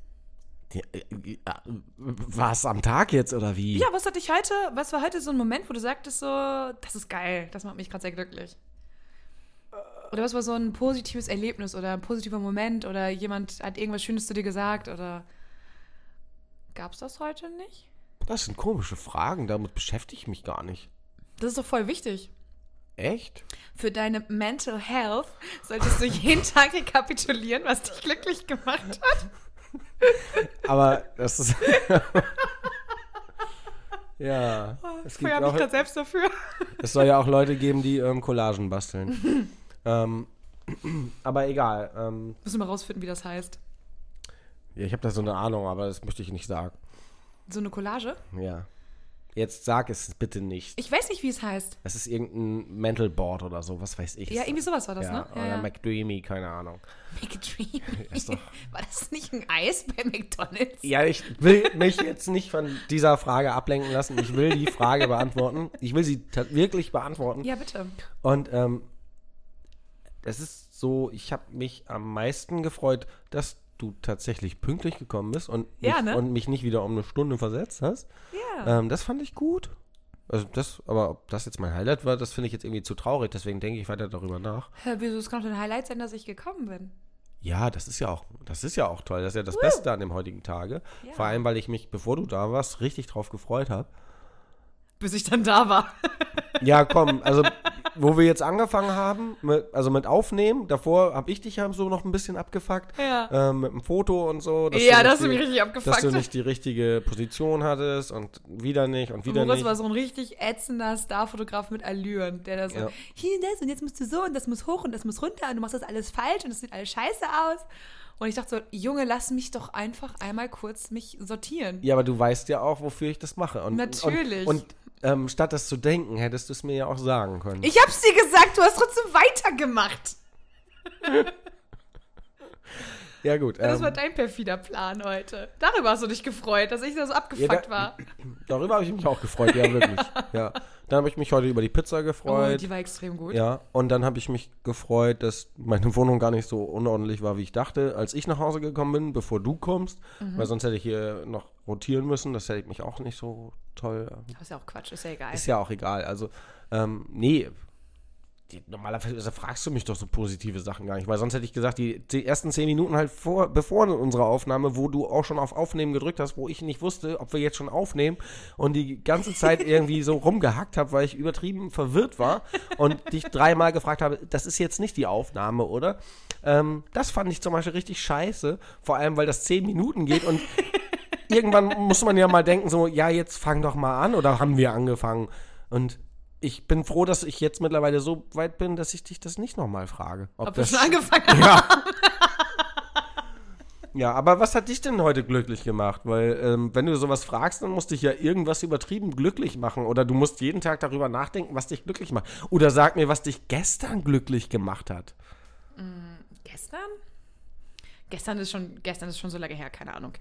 War es am Tag jetzt oder wie? Ja, was war heute so ein Moment, wo du sagtest so, das ist geil, das macht mich gerade sehr glücklich? Oder was war so ein positives Erlebnis oder ein positiver Moment oder jemand hat irgendwas Schönes zu dir gesagt oder gab's das heute nicht? Das sind komische Fragen, damit beschäftige ich mich gar nicht. Das ist doch voll wichtig. Echt? Für deine Mental Health solltest du jeden Tag rekapitulieren, was dich glücklich gemacht hat. Aber das ist... ja. Ich feiere mich gerade selbst dafür. Es soll ja auch Leute geben, die Collagen basteln. Aber egal. Müssen wir mal rausfinden, wie das heißt. Ja, ich habe da so eine Ahnung, aber das möchte ich nicht sagen. So eine Collage? Ja. Jetzt sag es bitte nicht. Ich weiß nicht, wie es heißt. Es ist irgendein Mental Board oder so, was weiß ich. Ja, irgendwie sowas war das, ja, ne? Ja, oder ja. McDreamy, keine Ahnung. McDreamy? Ist doch... War das nicht ein Eis bei McDonald's? Ja, ich will mich jetzt nicht von dieser Frage ablenken lassen. Ich will die Frage beantworten. Ich will sie wirklich beantworten. Ja, bitte. Und es ist so, ich habe mich am meisten gefreut, dass du tatsächlich pünktlich gekommen bist und mich nicht wieder um eine Stunde versetzt hast. Ja. Das fand ich gut. Also aber ob das jetzt mein Highlight war, das finde ich jetzt irgendwie zu traurig. Deswegen denke ich weiter darüber nach. Wieso? Es kann doch ein Highlight sein, dass ich gekommen bin. Ja, das ist ja auch toll. Das ist ja das Beste an dem heutigen Tage. Ja. Vor allem, weil ich mich, bevor du da warst, richtig drauf gefreut habe. Bis ich dann da war. Ja, komm, also wo wir jetzt angefangen haben, mit Aufnehmen, davor habe ich dich ja so noch ein bisschen abgefuckt, mit dem Foto und so. Das hast du mich richtig abgefuckt. Dass du nicht die richtige Position hattest und wieder nicht und wieder Moritz nicht. war so ein richtig ätzender Starfotograf mit Allüren, der da so, hier und das und jetzt musst du so und das muss hoch und das muss runter und du machst das alles falsch und das sieht alles scheiße aus. Und ich dachte so, Junge, lass mich doch einfach einmal kurz mich sortieren. Ja, aber du weißt ja auch, wofür ich das mache. Und, natürlich. Und statt das zu denken, hättest du es mir ja auch sagen können. Ich hab's dir gesagt, du hast trotzdem weitergemacht. Ja, gut. Das war dein perfider Plan heute. Darüber hast du dich gefreut, dass ich da so abgefuckt war. Darüber habe ich mich auch gefreut, ja, wirklich. Ja. Dann habe ich mich heute über die Pizza gefreut. Oh, die war extrem gut. Ja, und dann habe ich mich gefreut, dass meine Wohnung gar nicht so unordentlich war, wie ich dachte, als ich nach Hause gekommen bin, bevor du kommst. Weil sonst hätte ich hier noch rotieren müssen. Das hätte ich mich auch nicht so toll. Das ist ja auch Quatsch, ist ja egal. Ist ja auch egal. Also, nee. Normalerweise fragst du mich doch so positive Sachen gar nicht, weil sonst hätte ich gesagt, die ersten 10 Minuten halt bevor unserer Aufnahme, wo du auch schon auf Aufnehmen gedrückt hast, wo ich nicht wusste, ob wir jetzt schon aufnehmen und die ganze Zeit irgendwie so rumgehackt habe, weil ich übertrieben verwirrt war und dich 3-mal gefragt habe, das ist jetzt nicht die Aufnahme, oder? Das fand ich zum Beispiel richtig scheiße, vor allem, weil das 10 Minuten geht und irgendwann muss man ja mal denken, so, ja, jetzt fang doch mal an oder haben wir angefangen? Und ich bin froh, dass ich jetzt mittlerweile so weit bin, dass ich dich das nicht nochmal frage. Ob wir schon angefangen haben. Ja. Ja, aber was hat dich denn heute glücklich gemacht? Weil, wenn du sowas fragst, dann musst dich ja irgendwas übertrieben glücklich machen. Oder du musst jeden Tag darüber nachdenken, was dich glücklich macht. Oder sag mir, was dich gestern glücklich gemacht hat. Gestern? Gestern ist schon so lange her, keine Ahnung.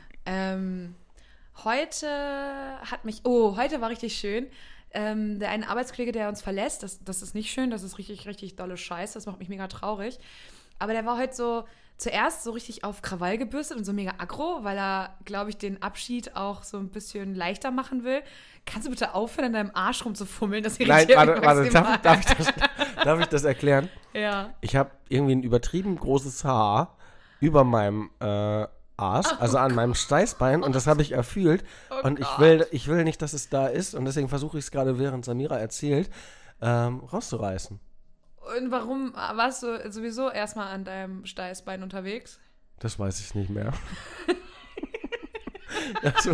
Heute war richtig schön. Der eine Arbeitskollege, der uns verlässt, das ist nicht schön, das ist richtig, richtig dolle Scheiße, das macht mich mega traurig. Aber der war heute so zuerst so richtig auf Krawall gebürstet und so mega aggro, weil er, glaube ich, den Abschied auch so ein bisschen leichter machen will. Kannst du bitte aufhören, an deinem Arsch rumzufummeln? Das irritiert mich maximal. Darf ich das erklären? Ja. Ich habe irgendwie ein übertrieben großes Haar über meinem Arsch, an meinem Steißbein und das habe ich erfühlt und ich will nicht, dass es da ist und deswegen versuche ich es gerade, während Samira erzählt, rauszureißen. Und warum warst du sowieso erstmal an deinem Steißbein unterwegs? Das weiß ich nicht mehr. Also.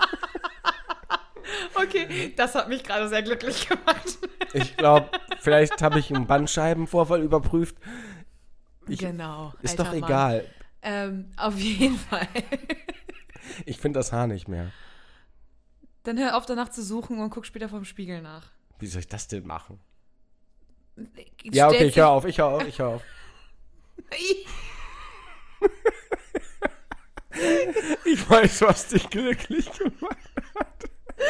Okay, das hat mich gerade sehr glücklich gemacht. Ich glaube, vielleicht habe ich einen Bandscheibenvorfall überprüft. Genau. Ist doch egal. Auf jeden Fall. Ich finde das Haar nicht mehr. Dann hör auf, danach zu suchen und guck später vom Spiegel nach. Wie soll ich das denn machen? Ja, okay, ich hör auf. Ich weiß, was dich glücklich gemacht hat.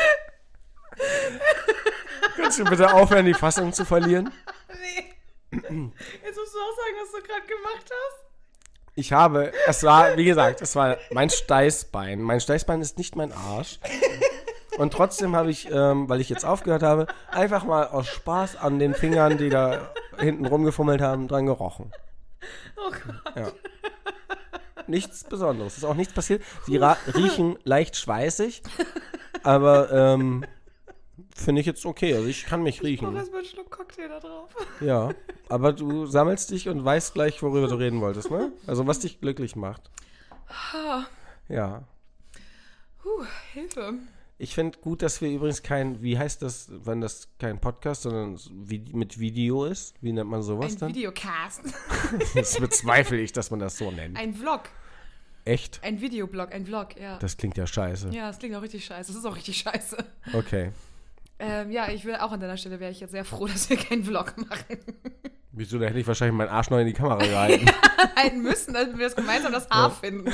Kannst du bitte aufhören, die Fassung zu verlieren? Nee. Jetzt musst du auch sagen, was du gerade gemacht hast. Wie gesagt, es war mein Steißbein. Mein Steißbein ist nicht mein Arsch. Und trotzdem habe ich, weil ich jetzt aufgehört habe, einfach mal aus Spaß an den Fingern, die da hinten rumgefummelt haben, dran gerochen. Oh Gott. Ja. Nichts Besonderes. Ist auch nichts passiert. Sie riechen leicht schweißig, aber finde ich jetzt okay. Also ich kann mich Ich riechen. brauche erstmal einen Schluck Cocktail da drauf. Ja, aber du sammelst dich und weißt gleich, worüber du reden wolltest, ne? Also was dich glücklich macht. Ja. Hilfe. Ich finde gut, dass wir übrigens wie heißt das, wenn das kein Podcast, sondern mit Video ist? Wie nennt man sowas Ein dann? Videocast. Das bezweifle ich, dass man das so nennt. Ein Vlog. Echt? Ein Videoblog, ein Vlog, ja. Das klingt ja scheiße. Ja, das klingt auch richtig scheiße. Das ist auch richtig scheiße. Okay. Ja, ich will auch an deiner Stelle, wäre ich jetzt sehr froh, dass wir keinen Vlog machen. Wieso, da hätte ich wahrscheinlich meinen Arsch noch in die Kamera gehalten. Halten müssen, dass wir das gemeinsam das Haar finden.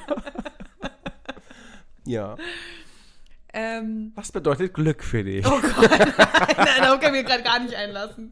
Ja. Was bedeutet Glück für dich? Oh Gott, nein, darauf kann ich mir gerade gar nicht einlassen.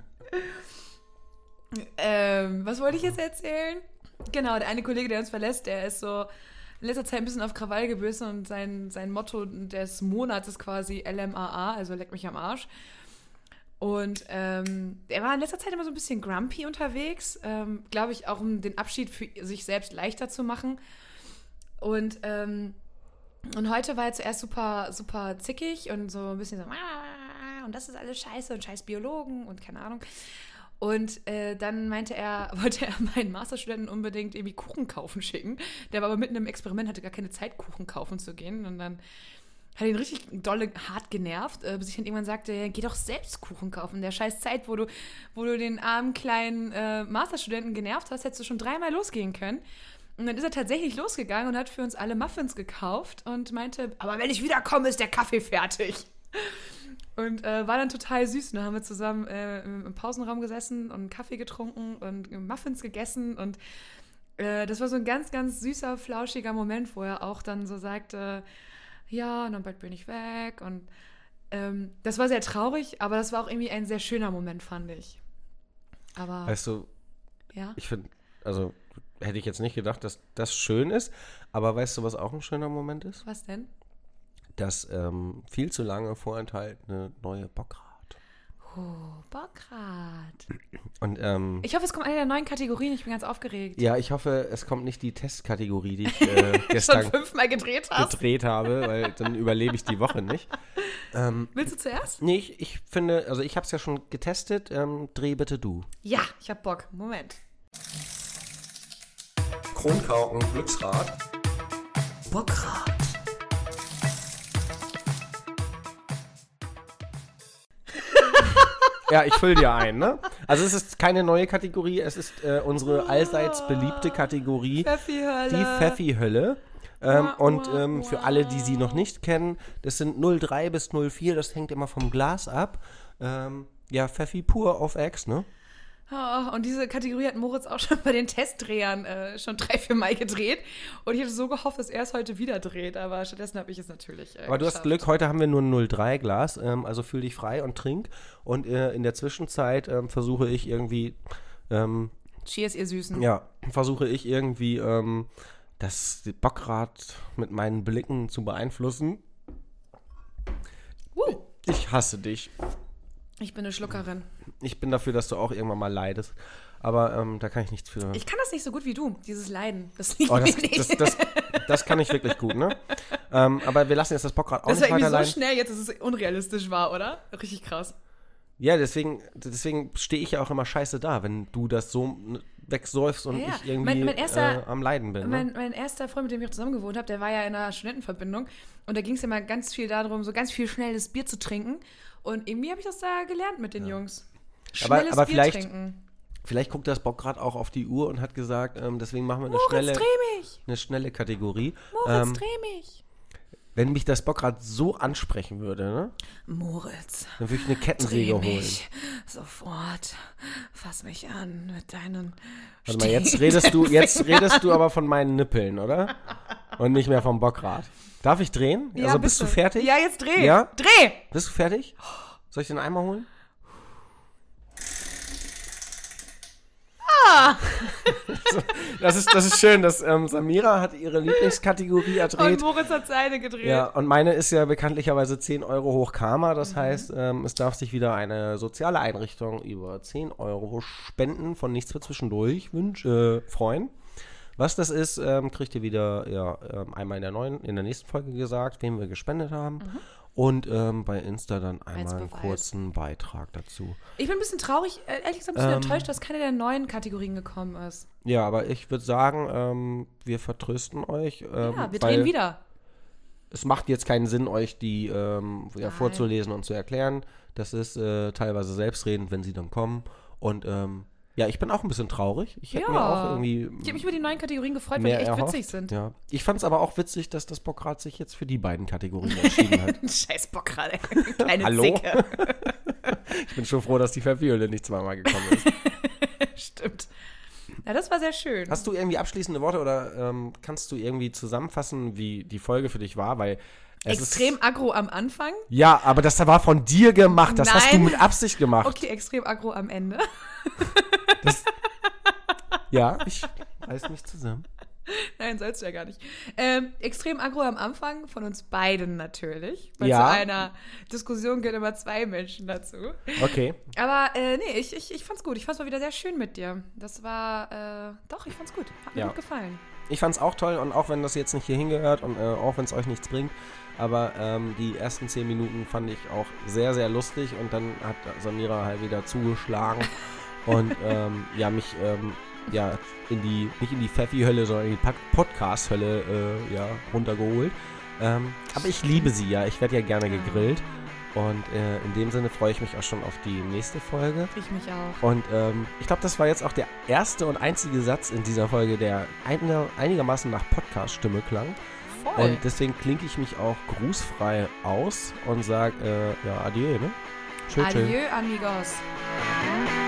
Was wollte ich jetzt erzählen? Genau, der eine Kollege, der uns verlässt, der ist so in letzter Zeit ein bisschen auf Krawall gebürstet und sein Motto des Monats ist quasi LMAA, also leck mich am Arsch. Und er war in letzter Zeit immer so ein bisschen grumpy unterwegs, glaube ich, auch um den Abschied für sich selbst leichter zu machen. Und heute war er zuerst super, super zickig und so ein bisschen so, und das ist alles scheiße und scheiß Biologen und keine Ahnung. Und dann wollte er meinen Masterstudenten unbedingt irgendwie Kuchen kaufen schicken. Der war aber mitten im Experiment, hatte gar keine Zeit, Kuchen kaufen zu gehen. Und dann hat ihn richtig dolle hart genervt, bis ich dann irgendwann sagte, geh doch selbst Kuchen kaufen. Der scheiß Zeit, wo du den armen kleinen Masterstudenten genervt hast, hättest du schon 3-mal losgehen können. Und dann ist er tatsächlich losgegangen und hat für uns alle Muffins gekauft und meinte, aber wenn ich wiederkomme, ist der Kaffee fertig. Und war dann total süß. Und dann haben wir zusammen im Pausenraum gesessen und einen Kaffee getrunken und Muffins gegessen. Und das war so ein ganz, ganz süßer, flauschiger Moment, wo er auch dann so sagte, ja, und dann bald bin ich weg. Und das war sehr traurig, aber das war auch irgendwie ein sehr schöner Moment, fand ich. Aber, weißt du, ja? ich finde, also hätte ich jetzt nicht gedacht, dass das schön ist. Aber weißt du, was auch ein schöner Moment ist? Was denn? Das viel zu lange vorenthaltene neue Bockrad. Oh, Bockrad. Und, ich hoffe, es kommt eine der neuen Kategorien. Ich bin ganz aufgeregt. ja, ich hoffe, es kommt nicht die Testkategorie, die ich gestern schon 5-mal gedreht hast. gedreht habe, weil dann überlebe ich die Woche nicht. Willst du zuerst? Nee, ich finde, also ich habe es ja schon getestet. Dreh bitte du. Ja, ich hab Bock. Moment. Kronkauken Glücksrad. Bockrad. Ja, ich fülle dir ein, ne? Also es ist keine neue Kategorie, es ist unsere allseits beliebte Kategorie, Pfeffi-Hölle. die Pfeffi-Hölle. Für alle, die sie noch nicht kennen, das sind 03 bis 04, das hängt immer vom Glas ab. Ja, Pfeffi pur auf Ex, ne? Oh, und diese Kategorie hat Moritz auch schon bei den Testdrehern schon 3-4 Mal gedreht. Und ich hätte so gehofft, dass er es heute wieder dreht. Aber stattdessen habe ich es natürlich Aber du hast Glück, heute haben wir nur ein 03-Glas. Also fühl dich frei und trink. Und in der Zwischenzeit versuche ich irgendwie Cheers, ihr Süßen. Ja, versuche ich irgendwie das Bockrad mit meinen Blicken zu beeinflussen. Ich hasse dich. Ich bin eine Schluckerin. Ich bin dafür, dass du auch irgendwann mal leidest. Aber da kann ich nichts für. Ich kann das nicht so gut wie du, dieses Leiden. Das liegt mir nicht. Das kann ich wirklich gut, ne? Aber wir lassen jetzt das Bockrad auch nicht weiterleiden. Das war irgendwie so schnell jetzt, dass es unrealistisch war, oder? Richtig krass. Ja, deswegen stehe ich ja auch immer scheiße da, wenn du das so wegsäufst und ich irgendwie am Leiden bin. Ne? Mein erster Freund, mit dem ich zusammen gewohnt habe, der war ja in einer Studentenverbindung. Und da ging es ja mal ganz viel darum, so ganz viel schnelles Bier zu trinken. Und irgendwie habe ich das da gelernt mit den Jungs. Schnelles aber Bier trinken. Vielleicht guckt das Bockrad auch auf die Uhr und hat gesagt, deswegen machen wir eine schnelle Kategorie. Moritz, dreh mich. Wenn mich das Bockrad so ansprechen würde, ne? Moritz, dann würde ich eine Kettensäge holen. Sofort. Fass mich an mit deinen Warte mal, jetzt redest du aber von meinen Nippeln, oder? Und nicht mehr vom Bockrad. Darf ich drehen? Ja, also bist du fertig? Ja, jetzt dreh. Ja? Dreh! Bist du fertig? Soll ich den Eimer holen? Das ist schön, dass Samira hat ihre Lieblingskategorie erdreht. Und Moritz hat seine gedreht. Ja, und meine ist ja bekanntlicherweise 10 Euro hoch Karma. Das heißt, es darf sich wieder eine soziale Einrichtung über 10 Euro Spenden von nichts für zwischendurch freuen. Was das ist, kriegt ihr wieder einmal in der nächsten Folge gesagt, wem wir gespendet haben. Und bei Insta dann einmal einen kurzen Beitrag dazu. Ich bin ein bisschen traurig, ehrlich gesagt ein bisschen enttäuscht, dass keine der neuen Kategorien gekommen ist. Ja, aber ich würde sagen, wir vertrösten euch. Ja, wir drehen wieder. Es macht jetzt keinen Sinn, euch die vorzulesen und zu erklären. Das ist teilweise selbstredend, wenn sie dann kommen. Und ja, ich bin auch ein bisschen traurig. Ich hätte mir auch irgendwie. Ich habe mich über die neuen Kategorien gefreut, weil die echt witzig sind. Ja. Ich fand es aber auch witzig, dass das Bockrad sich jetzt für die beiden Kategorien entschieden hat. Scheiß Bockrad, ey. Kleine Hallo? Zicke. Ich bin schon froh, dass die Verviole nicht zweimal gekommen ist. Stimmt. Ja, das war sehr schön. Hast du irgendwie abschließende Worte oder kannst du irgendwie zusammenfassen, wie die Folge für dich war? Weil extrem aggro am Anfang. Ja, aber das war von dir gemacht. Das hast du mit Absicht gemacht. Okay, extrem aggro am Ende. Ja, ich reiß mich zusammen. Nein, sollst du ja gar nicht. Extrem aggro am Anfang, von uns beiden natürlich. Weil zu einer Diskussion gehören immer zwei Menschen dazu. Okay. Aber nee, ich fand's gut. Ich fand's mal wieder sehr schön mit dir. Das war, doch, ich fand's gut. Hat mir gut gefallen. Ich fand's auch toll und auch wenn das jetzt nicht hier hingehört und auch wenn es euch nichts bringt, aber die ersten 10 Minuten fand ich auch sehr, sehr lustig und dann hat Samira halt wieder zugeschlagen und mich nicht in die Pfeffi-Hölle, sondern in die Podcast-Hölle runtergeholt. Aber ich liebe sie ja, ich werde ja gerne gegrillt und in dem Sinne freue ich mich auch schon auf die nächste Folge. Ich mich auch. Und ich glaube, das war jetzt auch der erste und einzige Satz in dieser Folge, der einigermaßen nach Podcast-Stimme klang. Voll. Und deswegen klinke ich mich auch grußfrei aus und sage, adieu, ne? Adieu, amigos.